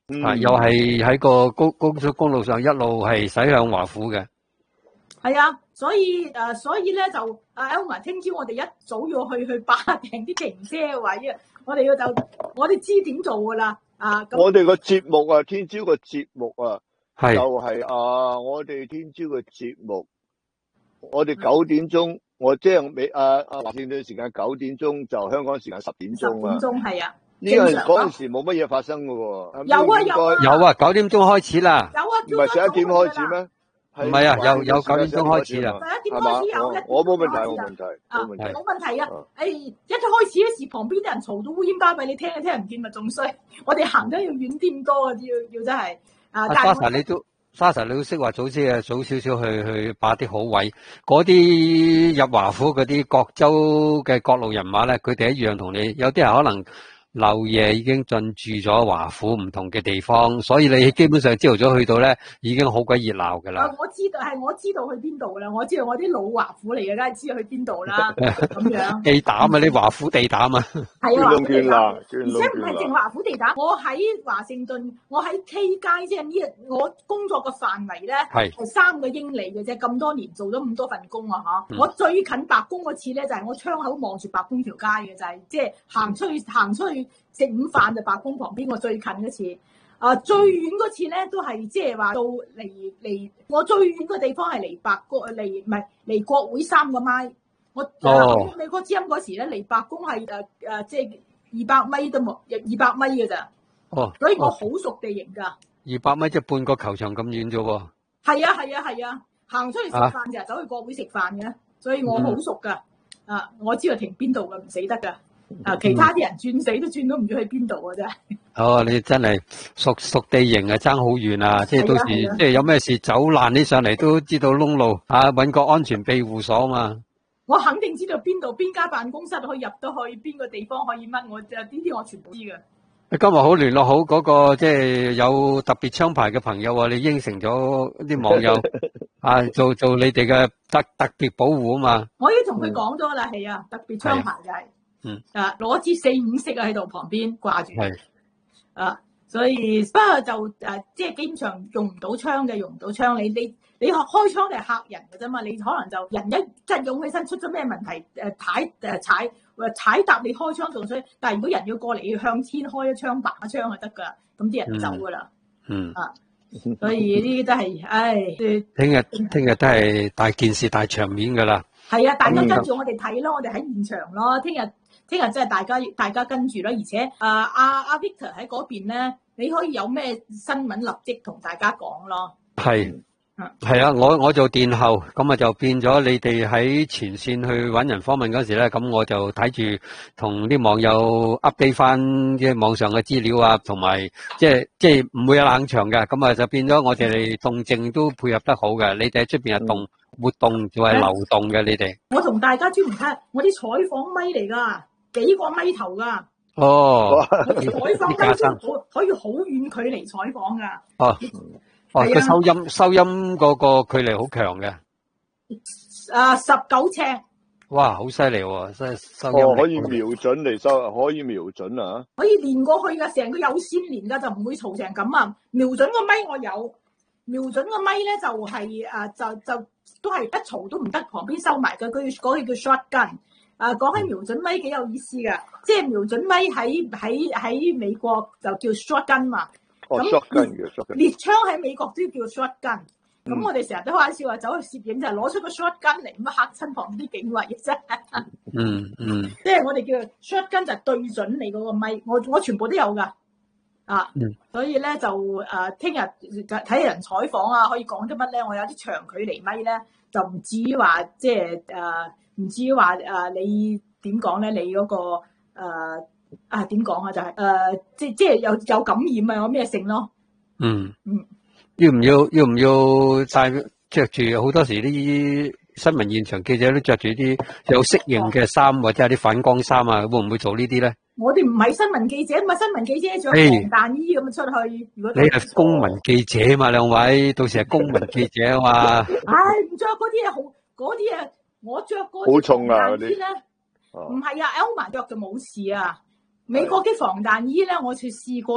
嗯啊，又係喺個高高速公路上一路係駛向華府嘅。 係啊，所以誒、呃，所以咧就阿 Elma，聽朝我哋一早要去去霸訂啲停車位啊！我哋要就我哋知點做噶啦啊！咁我哋個節目啊，聽朝個節目啊， 係就係啊，我哋聽朝嘅節目，我哋九點鐘，我即係美啊啊華盛頓時間九點鐘，就香港時間十點十點鐘啊。 鐘係啊， 呢個正常咯嗰陣時冇乜嘢發生噶喎。 有啊有啊有啊，九點鐘開始啦。 有啊， 唔係十一點開始咩？ 唔係啊，有有九點鐘開始啦。 十一點係嘛開始有一， 我冇問題，冇問題， 啊冇問題。 冇問題啊！ 啊誒，一開始嗰時旁邊啲人嘈到烏煙巴閉，你聽都聽唔見咪仲衰。我哋行得要遠啲咁多啊，要要真係啊！但係莎莎你都莎莎你都識話早啲啊，早少少去去霸啲好位。嗰啲入華府嗰啲各州嘅各路人馬咧，佢哋一樣同你，有啲人可能漏夜已經進駐咗華府唔同嘅地方，所以你基本上朝頭早去到咧，已經好鬼熱鬧噶啦。 啊，我知道係我知道去邊度啦，我知道我啲老華府嚟嘅，梗係知道去邊度啦。咁樣地膽啊，你華府地膽啊， 係啊，華府地膽。 捐窿捐罅， 而捐且唔係淨窿捐罅。 華府地膽，我喺華盛頓，我喺 K 街，即係呢日我工作嘅範圍咧係係三個英里嘅啫。咁多年做咗咁多份工啊，嚇、 嗯我最近白宮嗰次咧，就係、是、我窗口望住白宮條街嘅，就係即係行出去行出去食午飯就白宮旁邊。我最近嗰次，啊最遠嗰次咧都係即係話到離離，我最遠嘅地方係離白宮離唔係離國會三個米。我哦美國之音嗰時咧離白宮係誒誒即係二百米都冇，二百米嘅咋。 哦， 所以我好熟地形㗎。 二百米即係半個球場咁遠啫喎。 係啊係啊係啊，行出去食飯就係走去國會食飯嘅，所以我好熟㗎。 嗯、 啊，我知道停邊度㗎，唔死得㗎。啊，其他啲人轉死都轉到唔知去邊度啊！真係。 哦，你真係熟熟地形啊，爭好遠啊！即係到時即係有咩事走爛起上嚟都知道窿路啊，揾個安全庇護所嘛。 我肯定知道邊度邊間辦公室可以入到去，邊個地方可以乜，我就呢啲我全部知㗎。 今日好聯絡好嗰個即係有特別槍牌嘅朋友啊，你應承咗啲網友啊，做做你哋嘅特特別保護啊嘛。 我已經同佢講咗啦，係啊，特別槍牌就係， 嗯， 啊攞支四五色啊喺度旁邊掛住， 係啊，所以不過就誒，即係基本上用唔到槍嘅，用唔到槍，你你你學開槍嚟嚇人嘅啫嘛，你可能就人一即係湧起身出咗咩問題，誒踩誒踩誒踩踏你開槍仲衰，但係如果人要過嚟要向天開一槍拔一槍就得㗎，咁啲人走㗎啦， 嗯， 啊，所以呢啲都係，唉， 聽日聽日都係大件事大場面㗎啦。 係啊，大家跟住我哋睇咯，我哋喺現場咯，聽日。聽日真係大家大家跟住啦，而且誒阿阿 Victor 喺嗰邊咧，你可以有咩新聞立即同大家講咯。 係，係啊，我我做殿後，咁啊就變咗你哋喺前線去揾人訪問嗰時咧，咁我就睇住同啲網友 update 翻即係網上嘅資料啊，同埋即係即係唔會有冷場嘅，咁啊就變咗我哋動靜都配合得好嘅，你哋喺出邊係動活動就係流動嘅，你哋。 我同大家專門睇，我啲採訪咪嚟㗎。幾個咪頭噶， 哦， 採訪咪先可可以好遠距離採訪噶。 哦，哦，個收音收音嗰個距離好強嘅。 啊，十九尺。 哇，好犀利喎！真係收音。 哦，可以瞄準嚟收，可以瞄準啊！ 可以連過去噶，成個有線連噶，就唔會嘈成咁啊！瞄準個咪我有，瞄準個咪咧就係誒，就就都係一嘈都唔得，旁邊收埋嘅。佢嗰個叫 shotgun。啊，講起瞄準咪幾有意思㗎，即係瞄準咪喺喺喺美國就叫 shotgun 嘛。 哦，shotgun 嘅 shotgun。 獵槍喺美國都叫 shotgun。咁、嗯、我哋成日都開玩笑話走去攝影就係攞出個 shotgun 嚟咁嚇親旁邊啲警衛啫。 嗯嗯。 即係我哋叫 shotgun 就係對準你嗰個咪，我我全部都有㗎。啊， 嗯、 所以咧就誒，聽日睇人採訪啊，可以講啲乜咧？我有啲長距離咪咧，就唔至於話即係誒。唔至於話誒，你點講咧？你嗰、那個誒、呃、啊點講啊？就係、是、誒、呃，即即係有有感染啊，有咩性咯？ 嗯嗯， 要唔要要唔要帶着住？好多時啲新聞現場記者都着住啲有適應嘅衫，或者係啲反光衫啊，會唔會做呢啲咧？ 我哋唔係新聞記者，咁啊新聞記者着防彈衣咁出去。如果你係公民記者嘛，兩位到時係公民記者啊嘛。 唉，唔着嗰啲嘢好，嗰啲嘢。我着嗰好重啊！嗰啲咧，唔係啊 Elma 着就冇事啊。美國啲防彈衣咧，我去試過咧，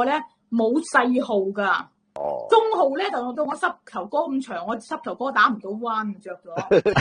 冇細號㗎。 哦， 中號咧就到我膝頭哥咁長，我膝頭哥打唔到彎，着咗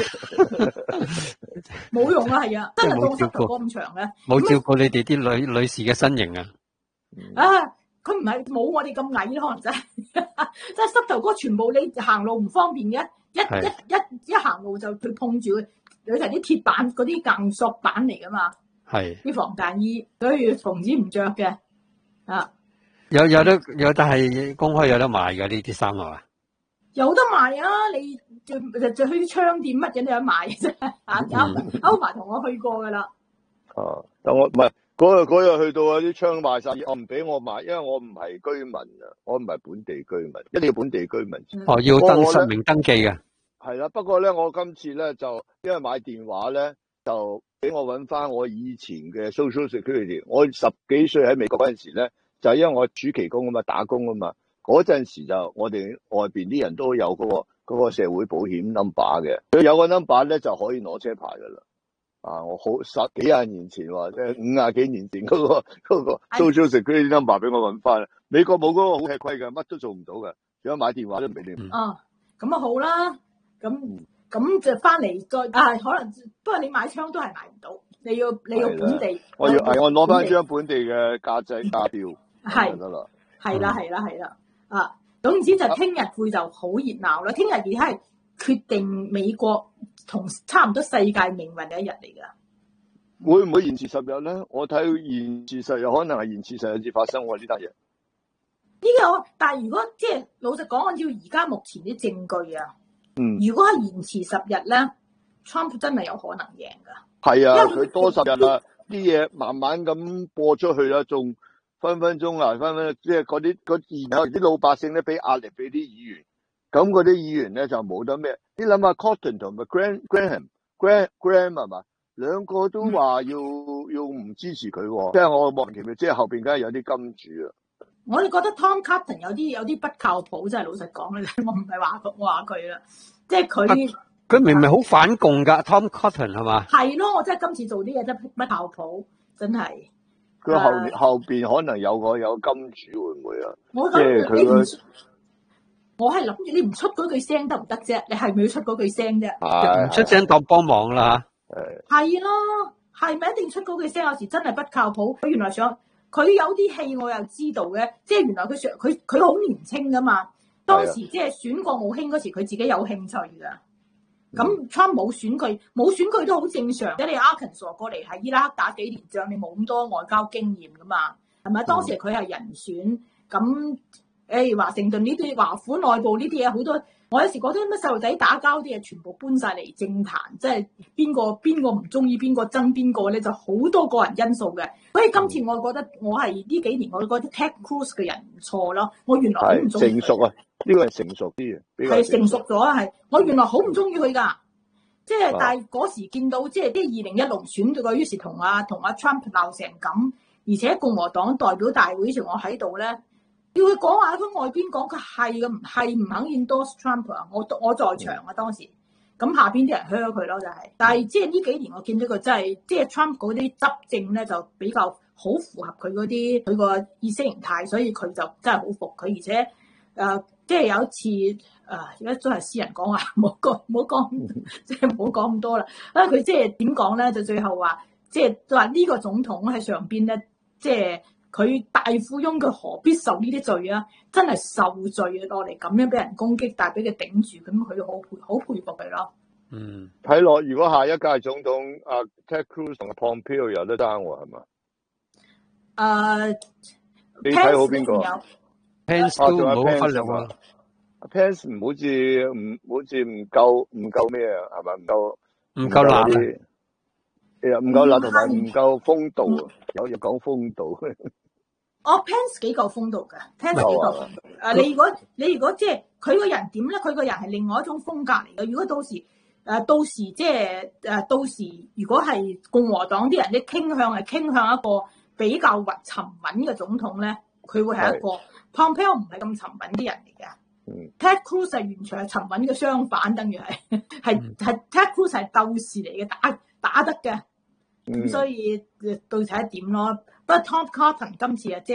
冇用啊，係啊，真係到我膝頭哥咁長嘅， 冇照顧你哋啲女女士嘅身形啊！ 啊，佢唔係冇我哋咁矮咯，可能真係，即係膝頭哥全部你行路唔方便嘅，一一一一行路就佢碰住佢，有陣啲鐵板嗰啲硬塑板嚟噶嘛， 係啲防彈衣，所以從此唔着嘅啊。有有得有得係公開有得賣嘅呢啲衫係嘛？ 有得賣啊！你就就就去啲商店乜嘢都有得賣嘅啫。啊，歐歐埋同我去過噶啦。 哦，但我唔係嗰日嗰日去到啊啲槍賣晒，我唔俾我買，因為我唔係居民啊，我唔係本地居民，一定要本地居民。 哦，要登實名登記嘅。係啦，不過咧，我今次咧就因為買電話咧，就俾我揾翻我以前嘅 Social Security。我十幾歲喺美國嗰陣時咧。就係因為我暑期工啊嘛，打工啊嘛，嗰陣時就我哋外邊啲人都有嗰、嗰個、嗰個社會保險 number 嘅，佢有個 number 咧就可以攞車牌噶啦。啊，我好十幾廿年前喎，即係五廿幾年前嗰、嗰個、嗰個 social security number 俾我揾翻。美國冇嗰個好吃虧嘅，乜都做唔到嘅，如果買電話都唔俾你。 哦，咁啊好啦，咁咁就翻嚟再啊，可能不過你買槍都係買唔到，你要你要本地。 我要係我攞翻張本地嘅駕駛駕照。 係得啦，係啦，係啦，係啦，啊，總之就聽日會就好熱鬧啦。聽日而係決定美國同差唔多世界命運嘅一日嚟噶。 會唔會延遲十日咧？我睇延遲十日，可能係延遲十日至發生喎呢單嘢。 呢個，但係如果即係老實講，按照而家目前啲證據啊， 嗯， 如果係延遲十日咧 ，Trump 真係有可能贏噶。 係啊，佢多十日啦，啲嘢慢慢咁播出去啦，仲。分分鐘啊，分分即係嗰啲嗰然後啲老百姓咧俾壓力俾啲議員，咁嗰啲議員咧就冇得咩？你諗下 Cotton 同埋 Graham Graham Graham Graham 係嘛？兩個都話要、嗯、要唔支持佢，即係我莫名其妙，即係後邊梗係有啲金主啊！ 我哋覺得 Tom Cotton 有啲有啲不靠譜，真係老實講咧，我唔係話佢，我話佢啦，即係佢佢明明好反共噶 Tom Cotton 係嘛？ 係咯，我真係今次做啲嘢真係不靠譜，真係。 佢後、uh, 後邊可能有個有金主會唔會啊？ 我即係佢我係諗住你唔出嗰句聲得唔得啫？你係咪要出嗰句聲啫？ 唔出聲當幫忙啦嚇。係咯，係咪一定出嗰句聲？有時真係不靠譜。佢原來想佢有啲戲我又知道嘅，即係原來佢想佢佢好年青噶嘛。當時即係選國務卿嗰時，佢自己有興趣㗎。咁 Trump 冇選佢，冇選佢都好正常。即係你 Arkansas 過嚟喺伊拉克打幾年仗，你冇咁多外交經驗噶嘛？係咪？當時佢係人選，咁誒華盛頓呢啲華府內部呢啲嘢好多。我有時覺得乜細路仔打交啲嘢全部搬晒嚟政壇，即係邊個邊個唔中意邊個憎邊個咧，就好多個人因素嘅。所以今次我覺得我係呢幾年我覺得 Ted Cruz 嘅人唔錯咯。我原來好唔中意。 成熟啊！呢個係成熟啲嘅， 係成熟咗啊！係我原來好唔中意佢噶，即係但係嗰時見到即係啲二零一六選咗，於是同阿同阿 Trump 鬧成咁，而且共和黨代表大會時我喺度咧，要佢講話佢外邊講佢係咁係唔肯 endorse Trump 啊！我我在場啊當時，咁下邊啲人噓佢咯就係、是，但係即係呢幾年我見到佢真係即係 Trump 嗰啲執政咧就比較好符合佢嗰啲佢個意識形態，所以佢就真係好服佢，而且誒。呃即係有一次，啊而家都係私人講話，唔好講，唔好講，即係唔好講咁多啦。啊，佢即係點講咧？就最後話，即係話呢個總統喺上邊咧，即係佢大富翁，佢何必受呢啲罪啊？真係受罪啊！落嚟咁樣俾人攻擊，但係俾佢頂住，咁佢好佩好佩服佢咯。 嗯， 睇落如果下一屆總統阿 Ted Cruz 同 Pompeo 有得爭喎，係嘛？ 誒， 你睇好邊個？ Pence 都唔好忽略喎 ，Pence 唔好似唔好似唔夠唔夠咩啊？係咪唔夠唔夠辣？ 誒唔夠辣同埋唔夠風度啊！有嘢講風度。 哦 ，Pence 幾夠風度㗎 ，Pence 幾夠風度。誒，你如果你如果即係佢個人點咧？佢個人係另外一種風格嚟嘅。如果到時誒到時即係誒到時，如果係共和黨啲人咧傾向係傾向一個比較穩沉穩嘅總統咧，佢會係一個。Pompeo 唔係咁沉穩啲人嚟嘅、嗯、Ted Cruz 係完全係沉穩嘅相反，等於係係係 Ted Cruz 係鬥士嚟嘅，打打得嘅，咁、嗯、所以到睇一點咯。不過 Tom Cotton 今次啊，即係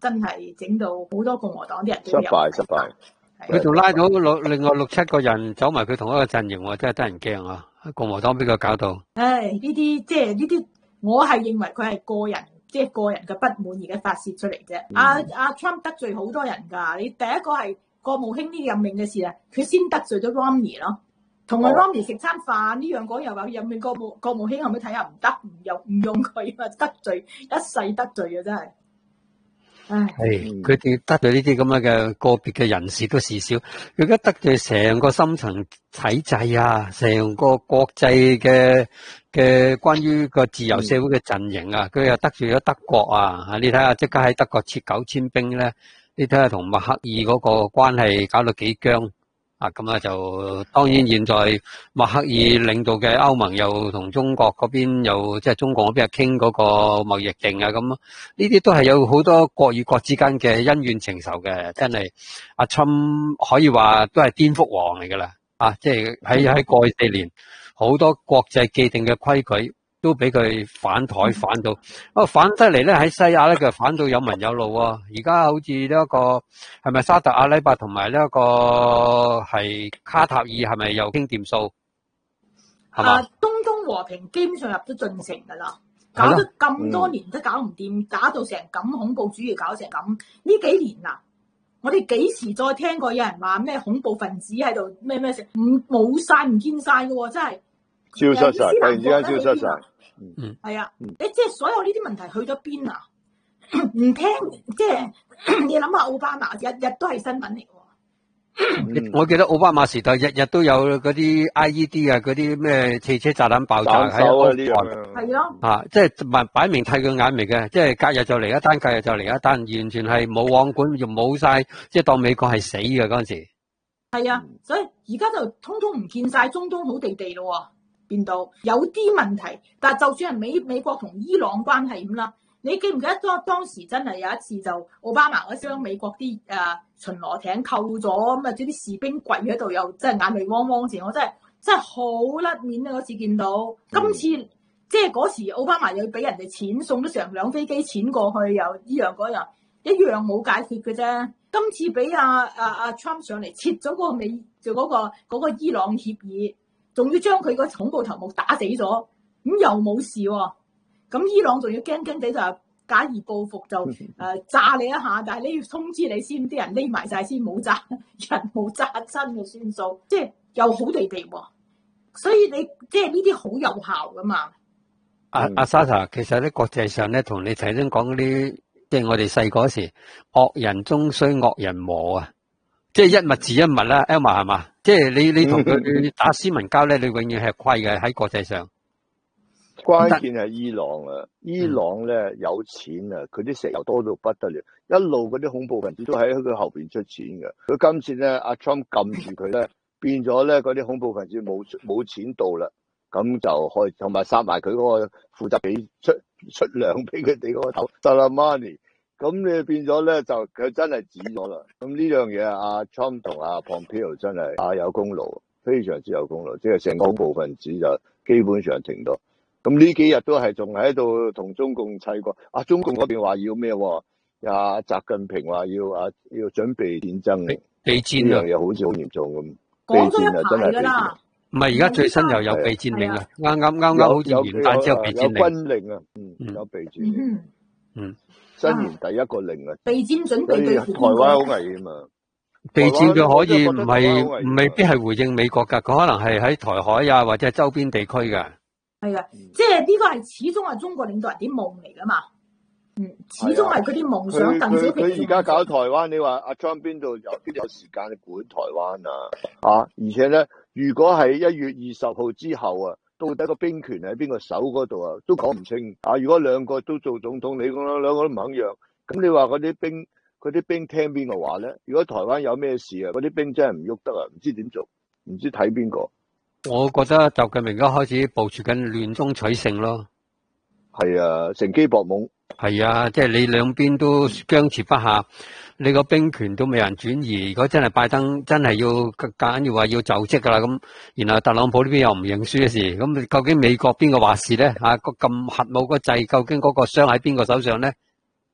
真係整到好多共和黨啲人失都有敗失敗。 佢仲拉咗六另外六七個人走埋佢同一個陣營喎，真係得人驚啊！共和黨俾佢搞到。 唉，呢啲即係呢啲，我係認為佢係個人即係、就是、個人嘅不滿而家發泄出嚟啫。阿阿 Trump 得罪好多人㗎，你第一個係國務卿呢個任命嘅事啊，佢先得罪咗 Romney 咯，同埋 Romney 食餐飯呢樣嗰樣話任命國務國務卿，後尾睇下唔得，唔用唔用佢啊，得罪一世得罪啊，真係。 係，佢哋得罪呢啲咁樣嘅個別嘅人士都事少，佢而家得罪成個深層體制啊，成個國際嘅嘅關於個自由社會嘅陣營啊，佢又得罪咗德國啊，你睇下即刻喺德國撤九千兵咧，你睇下同默克爾嗰個關係搞到幾僵。啊，咁啊就當然現在默克爾領導嘅歐盟又同中國嗰邊又即係中國嗰邊又傾嗰個貿易定啊，咁呢啲都係有好多國與國之間嘅恩怨情仇嘅，真係阿侵可以話都係顛覆王嚟噶啦，啊，即係喺喺過去四年好多國際既定嘅規矩都俾佢反台反到，啊反得嚟咧喺西亞咧佢反到有文有路喎。而家好似呢一個係咪沙特阿拉伯同埋呢一個係卡塔爾係咪又傾掂數？係嘛？ 啊，中東和平基本上入咗進程㗎啦，搞咗咁多年都搞唔掂，打到成咁恐怖主義搞成咁，呢幾年啊，我哋幾時再聽過有人話咩恐怖分子喺度咩咩食？唔冇晒唔見晒㗎喎，真係消失晒，突然之間消失晒。 嗯，係啊，你即係所有呢啲問題去咗邊啊？唔聽，即係你諗下奧巴馬日日都係新聞嚟嘅喎。 我記得奧巴馬時代日日都有嗰啲 I E D 啊，嗰啲咩汽車炸彈爆炸喺屋內， 係咯， 啊，即係擺擺明睇佢眼眉嘅，即係隔日就嚟一單，隔日就嚟一單，完全係冇網管，又冇晒，即係當美國係死嘅嗰陣時。 係啊，所以而家就通通唔見晒中東好地地咯喎。變到有啲問題，但係就算係美美國同伊朗關係咁啦，你記唔記得當當時真係有一次就奧巴馬嗰時將美國啲誒、呃、巡邏艇扣咗，咁啊啲士兵跪喺度又真係眼淚汪汪時，我真係真係好甩面啊！嗰次見到，今次即係嗰時奧巴馬又要俾人哋錢，送咗成兩飛機錢過去，又呢樣嗰樣，一樣冇解決嘅啫。今次俾阿阿阿 Trump 上嚟撤咗嗰個美就嗰、嗰個嗰個伊朗協議。仲要將佢個恐怖頭目打死咗，咁又冇事喎、哦。咁伊朗仲要驚驚地就假意報復，就誒、呃、炸你一下，但係你要通知你先，啲人匿埋晒先，冇炸人冇炸真嘅算數，即係又好地地喎、哦。所以你即係呢啲好有效噶嘛。 阿阿 Sasa，其實咧國際上咧，同你頭先講嗰啲，即係我哋細個嗰時，惡人終須惡人磨啊。即係一物治一物啦 Elma 係嘛？即係你你同佢打斯文交咧，你永遠係虧嘅喺國際上。 關鍵係伊朗啊！伊朗咧有錢啊，佢啲石油多到不得了，一路嗰啲恐怖分子都喺佢後邊出錢嘅。佢今次咧，阿 Trump 撳住佢咧，變咗咧嗰啲恐怖分子冇冇錢到啦，咁就開同埋殺埋佢嗰個負責俾出出糧俾佢哋嗰個頭 Soleimani。咁你變咗咧，就佢真係止咗啦。咁呢樣嘢，阿 Trump 同阿 Pompeo 真係啊有功勞，非常之有功勞。即係成個恐怖分子就基本上停咗。咁呢幾日都係仲喺度同中共砌過。啊，中共嗰邊話要咩？阿習近平話要啊要準備戰爭， 備戰呢樣嘢好似好嚴重咁。 講咗一排㗎啦。 唔係而家最新又有備戰令啊！啱啱啱啱好似元旦之後備戰令。 有軍令啊，嗯，有備戰令。 嗯。 嗯。新年第一個令啊！ 備戰準備對付台灣好危險啊！ 備戰佢可以唔係未必係回應美國㗎，佢可能係喺台海啊或者係周邊地區㗎。 係啊，即係呢個係始終係中國領導人啲夢嚟㗎嘛。嗯，始終係佢啲夢想。鄧小平佢而家搞台灣，你話阿 Trump 邊度有邊有時間去管台灣啊？啊！而且咧，如果係一月二十號之後啊，到底個兵權喺邊個手嗰度啊，都講唔清啊！如果兩個都做總統，你講兩個都唔肯讓，咁你話嗰啲兵嗰啲兵聽邊個話咧？如果台灣有咩事啊，嗰啲兵真係唔喐得啊，唔知點做，唔知睇邊個。 我覺得習近平而家開始部署緊亂中取勝咯。 係啊，乘機搏懵。 係啊，即係你兩邊都僵持不下，你個兵權都未人轉移。如果真係拜登真係要揀要話要就職噶啦，咁然後特朗普呢邊又唔認輸嘅事，咁究竟美國邊個話事咧？吓，個咁核武個掣，究竟嗰個傷喺邊個手上咧？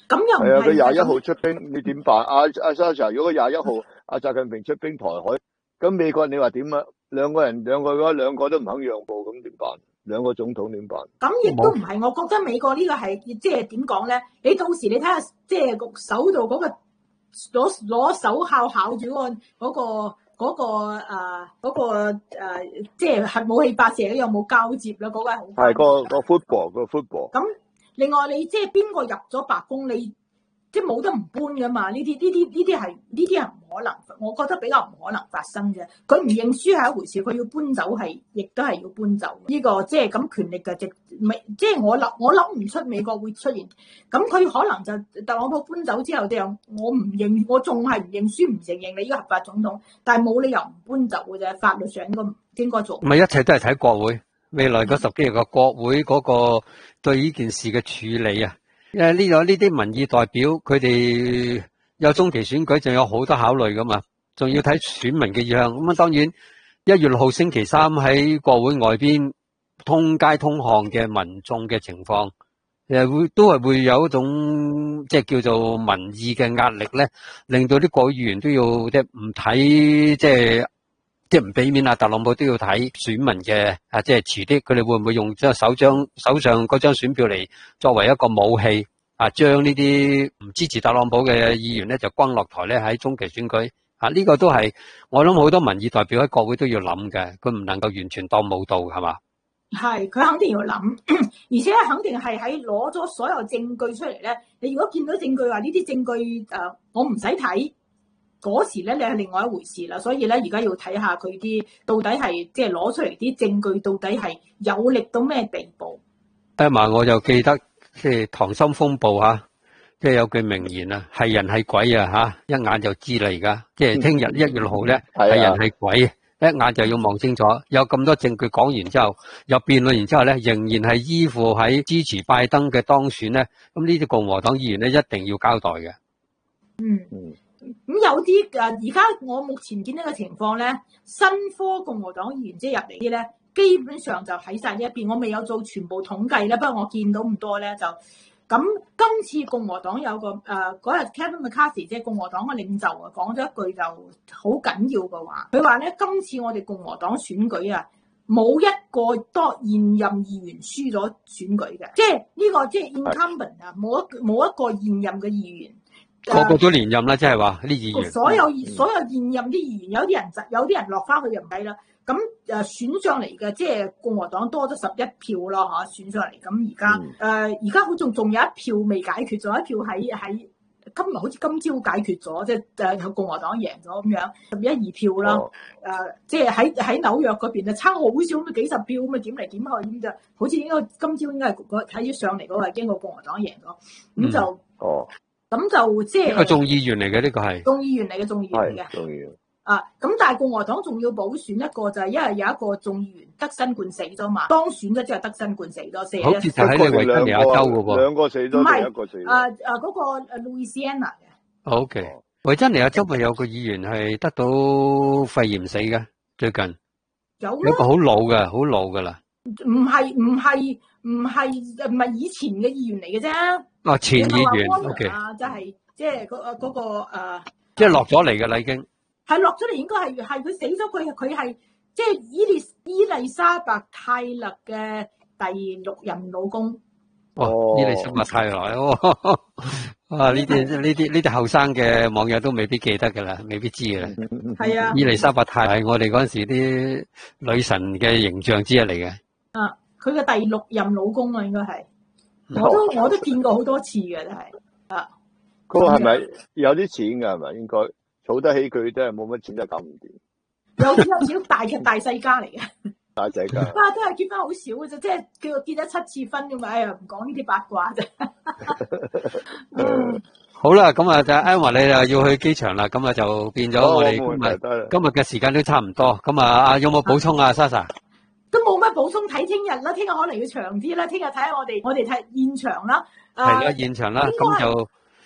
咁又唔係啊，佢係廿一號出兵，你點辦？阿阿 Sasha，如果廿一號阿習近平出兵台海，咁美國你話點啊？兩個人兩個嘅話，兩個都唔肯讓步，咁點辦？兩個總統點辦？ 咁亦都唔係，我覺得美國呢個係即係點講咧？你到時你睇下，即係個手度嗰個攞攞手銬銬住嗰個嗰個。嗰、那個誒，嗰、呃那個誒、呃，即係核武器發射咧，有冇交接咧？嗰、那個係好係個個 football 個 football。咁另外你即係邊個入咗白宮，你即係冇得唔搬噶嘛？呢啲呢啲呢啲係呢啲係唔可能，我覺得比較唔可能發生嘅。佢唔認輸係一回事，佢要搬走係，亦都係要搬走。呢、這個即係咁權力嘅直美，即係我諗我諗唔出美國會出現。咁佢可能就特朗普搬走之後，就我唔認，我仲係唔認輸，唔承認你呢個合法總統，但係冇理由唔搬走嘅啫。法律上應該應該做。 唔係一切都係睇國會未來嗰十幾日個國會嗰個對呢件事嘅處理啊。因為呢個呢啲民意代表佢哋有中期選舉，仲有好多考慮噶嘛，仲要睇選民嘅意向。咁啊，當然一月六號星期三喺國會外邊通街通巷嘅民眾嘅情況，誒會都係會有一種即係叫做民意嘅壓力咧，令到啲國會議員都要即係唔睇即係。即係唔俾面啊！特朗普都要睇選民嘅啊，即係遲啲佢哋會唔會用即係手張手上嗰張選票嚟作為一個武器啊？將呢啲唔支持特朗普嘅議員咧就轟落台咧喺中期選舉啊！呢、這個都係我諗好多民意代表喺國會都要諗嘅，佢唔能夠完全當冇到係嘛？ 係，佢肯定要諗，而且肯定係喺攞咗所有證據出嚟咧。你如果見到證據話呢啲證據誒、呃，我唔使睇。嗰時咧，你係另外一回事啦，所以咧，而家要睇下佢啲到底係即係攞出嚟啲證據，到底係有力到咩地步？ 誒嘛，我就記得即係溏心風暴嚇，即係有句名言啊，係人係鬼啊嚇，一眼就知啦而家。即係聽日一月六號咧，係人係鬼，一眼就要望清楚。有咁多證據講完之後，又辯論完之後咧，仍然係依附喺支持拜登嘅當選咧，咁呢啲共和黨議員咧一定要交代嘅。 嗯嗯。咁有啲誒，而家我目前見到嘅情況咧，新科共和黨議員即係入嚟啲咧，基本上就喺晒呢一邊。我未有做全部統計咧，不過我見到咁多咧就咁。今次共和黨有個誒嗰日 Kevin McCarthy 即係共和黨嘅領袖啊，講咗一句就好緊要嘅話，佢話咧今次我哋共和黨選舉啊，冇一個多現任議員輸咗選舉嘅，即係呢個即係 incumbent 啊，冇一冇一個現任嘅議員。 個個都連任啦，即係話呢議員。 所有所有現任啲議員，有啲人就有啲人落翻去就唔計啦。咁誒選上嚟嘅，即係共和黨多咗十一票咯嚇，選上嚟。咁而家誒而家好仲仲有一票未解決咗，一票喺喺今日好似今朝解決咗，即係誒共和黨贏咗咁樣，十一二票啦。誒、哦呃、即係喺喺紐約嗰邊啊，差好少咁幾十票咁啊，點嚟點去咁就，好似應該今朝應該係睇咗上嚟嗰個經過共和黨贏咗，咁就、嗯、哦。咁就即係一個眾議員嚟嘅，呢個係眾議員嚟嘅，眾議員嚟嘅。 眾議員啊，咁但係共和黨仲要補選一個，就係因為有一個眾議員得新冠死咗嘛，當選咗之後得新冠死咗，死咗。 好似就喺你維珍尼亞州嘅喎， 兩個死咗， 唔係一個死咗。 啊啊嗰個 Louisiana 嘅。 O K，維珍尼亞州咪有個議員係得到肺炎死嘅，最近有一個好老嘅，好老嘅啦。 唔係唔係唔係唔係以前嘅議員嚟嘅啫。 哦，前議員 ，O K， 啊，就係即係嗰嗰個誒， 即係落咗嚟嘅啦，已經係落咗嚟，應該係係佢死咗，佢佢係即係伊麗伊麗莎白泰勒嘅第六任老公。 哦，伊麗莎白泰勒，啊呢啲呢啲呢啲後生嘅網友都未必記得噶啦，未必知噶啦。 係啊， 伊麗莎白泰係我哋嗰陣時啲女神嘅形象之一嚟嘅。 啊，佢嘅第六任老公啊，應該係。我都我都見過好多次嘅，真係啊！ 嗰個係咪有啲錢㗎？係咪應該儲得起佢？真係冇乜錢就搞唔掂。 有有少大嘅大世家嚟嘅， 大世家。 哇！都係結婚好少嘅啫，即係叫做結咗七次婚咁嘛。哎呀，唔講呢啲八卦啫。 嗯，好啦，咁啊，就 Emma 你啊要去機場啦，咁啊就變咗我哋今日今日嘅時間都差唔多。咁啊，有冇補充啊 ，Sasha？ 都冇乜補充，睇聽日啦，聽日可能要長啲啦，聽日睇下我哋我哋睇現場啦， 係啦，現場啦，咁就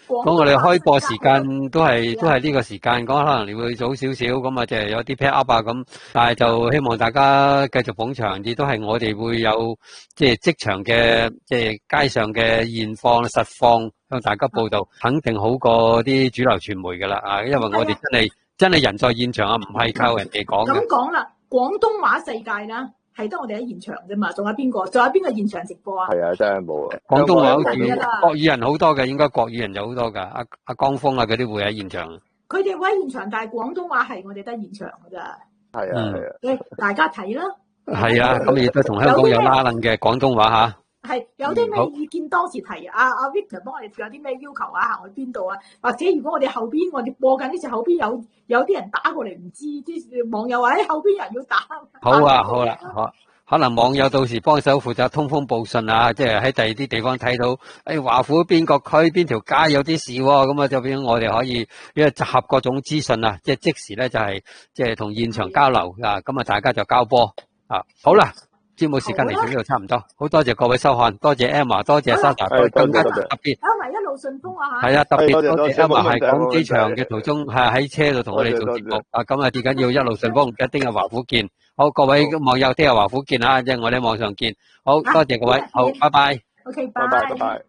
咁我哋開播時間都係都係呢個時間，講可能你會早少少，咁啊就係有啲 pair up 啊咁，但係就希望大家繼續捧場，亦都係我哋會有即係職場嘅即係街上嘅現況實況向大家報道，肯定好過啲主流傳媒噶啦啊，因為我哋真係真係人在現場啊，唔係靠人哋講嘅。 咁講啦，廣東話世界啦。係得我哋喺現場啫嘛，仲有邊個？仲有邊個現場直播啊？ 係啊，真係冇啊！ 廣東話好似國語人好多嘅，應該國語人有好多㗎。阿阿江峰啊，嗰啲會喺現場。 佢哋會喺現場，但係廣東話係我哋得現場㗎咋。 係啊係啊。 誒，大家睇啦。 係啊，咁亦都同香港有拉楞嘅廣東話嚇。係有啲咩意見當時提啊？阿 Victor 幫我哋有啲咩要求啊？行去邊度啊？或者如果我哋後邊我哋播緊呢時後邊有有啲人打過嚟，唔知啲網友話喺後邊人要打。 好啊，好啦，好。可能網友到時幫手負責通風報信啊，即係喺第二啲地方睇到，誒華府邊個區邊條街有啲事喎，咁啊就變我哋可以因為集合各種資訊啊，即係即時咧就係即係同現場交流啊，咁啊大家就交波啊。好啦，節目時間嚟到呢度差唔多，好多謝各位收看，多謝 Emma， 多謝 Sasha， 更加特別。 阿埋一路順風啊嚇！ 係啊，特別多謝 Emma 係講機場嘅途中係喺車度同我哋做節目啊，咁啊點緊要一路順風，一定係華府見。好，各位網友聽日華府見啊，即係我哋網上見。好多謝各位，好，拜拜。 OK， 拜拜，拜拜。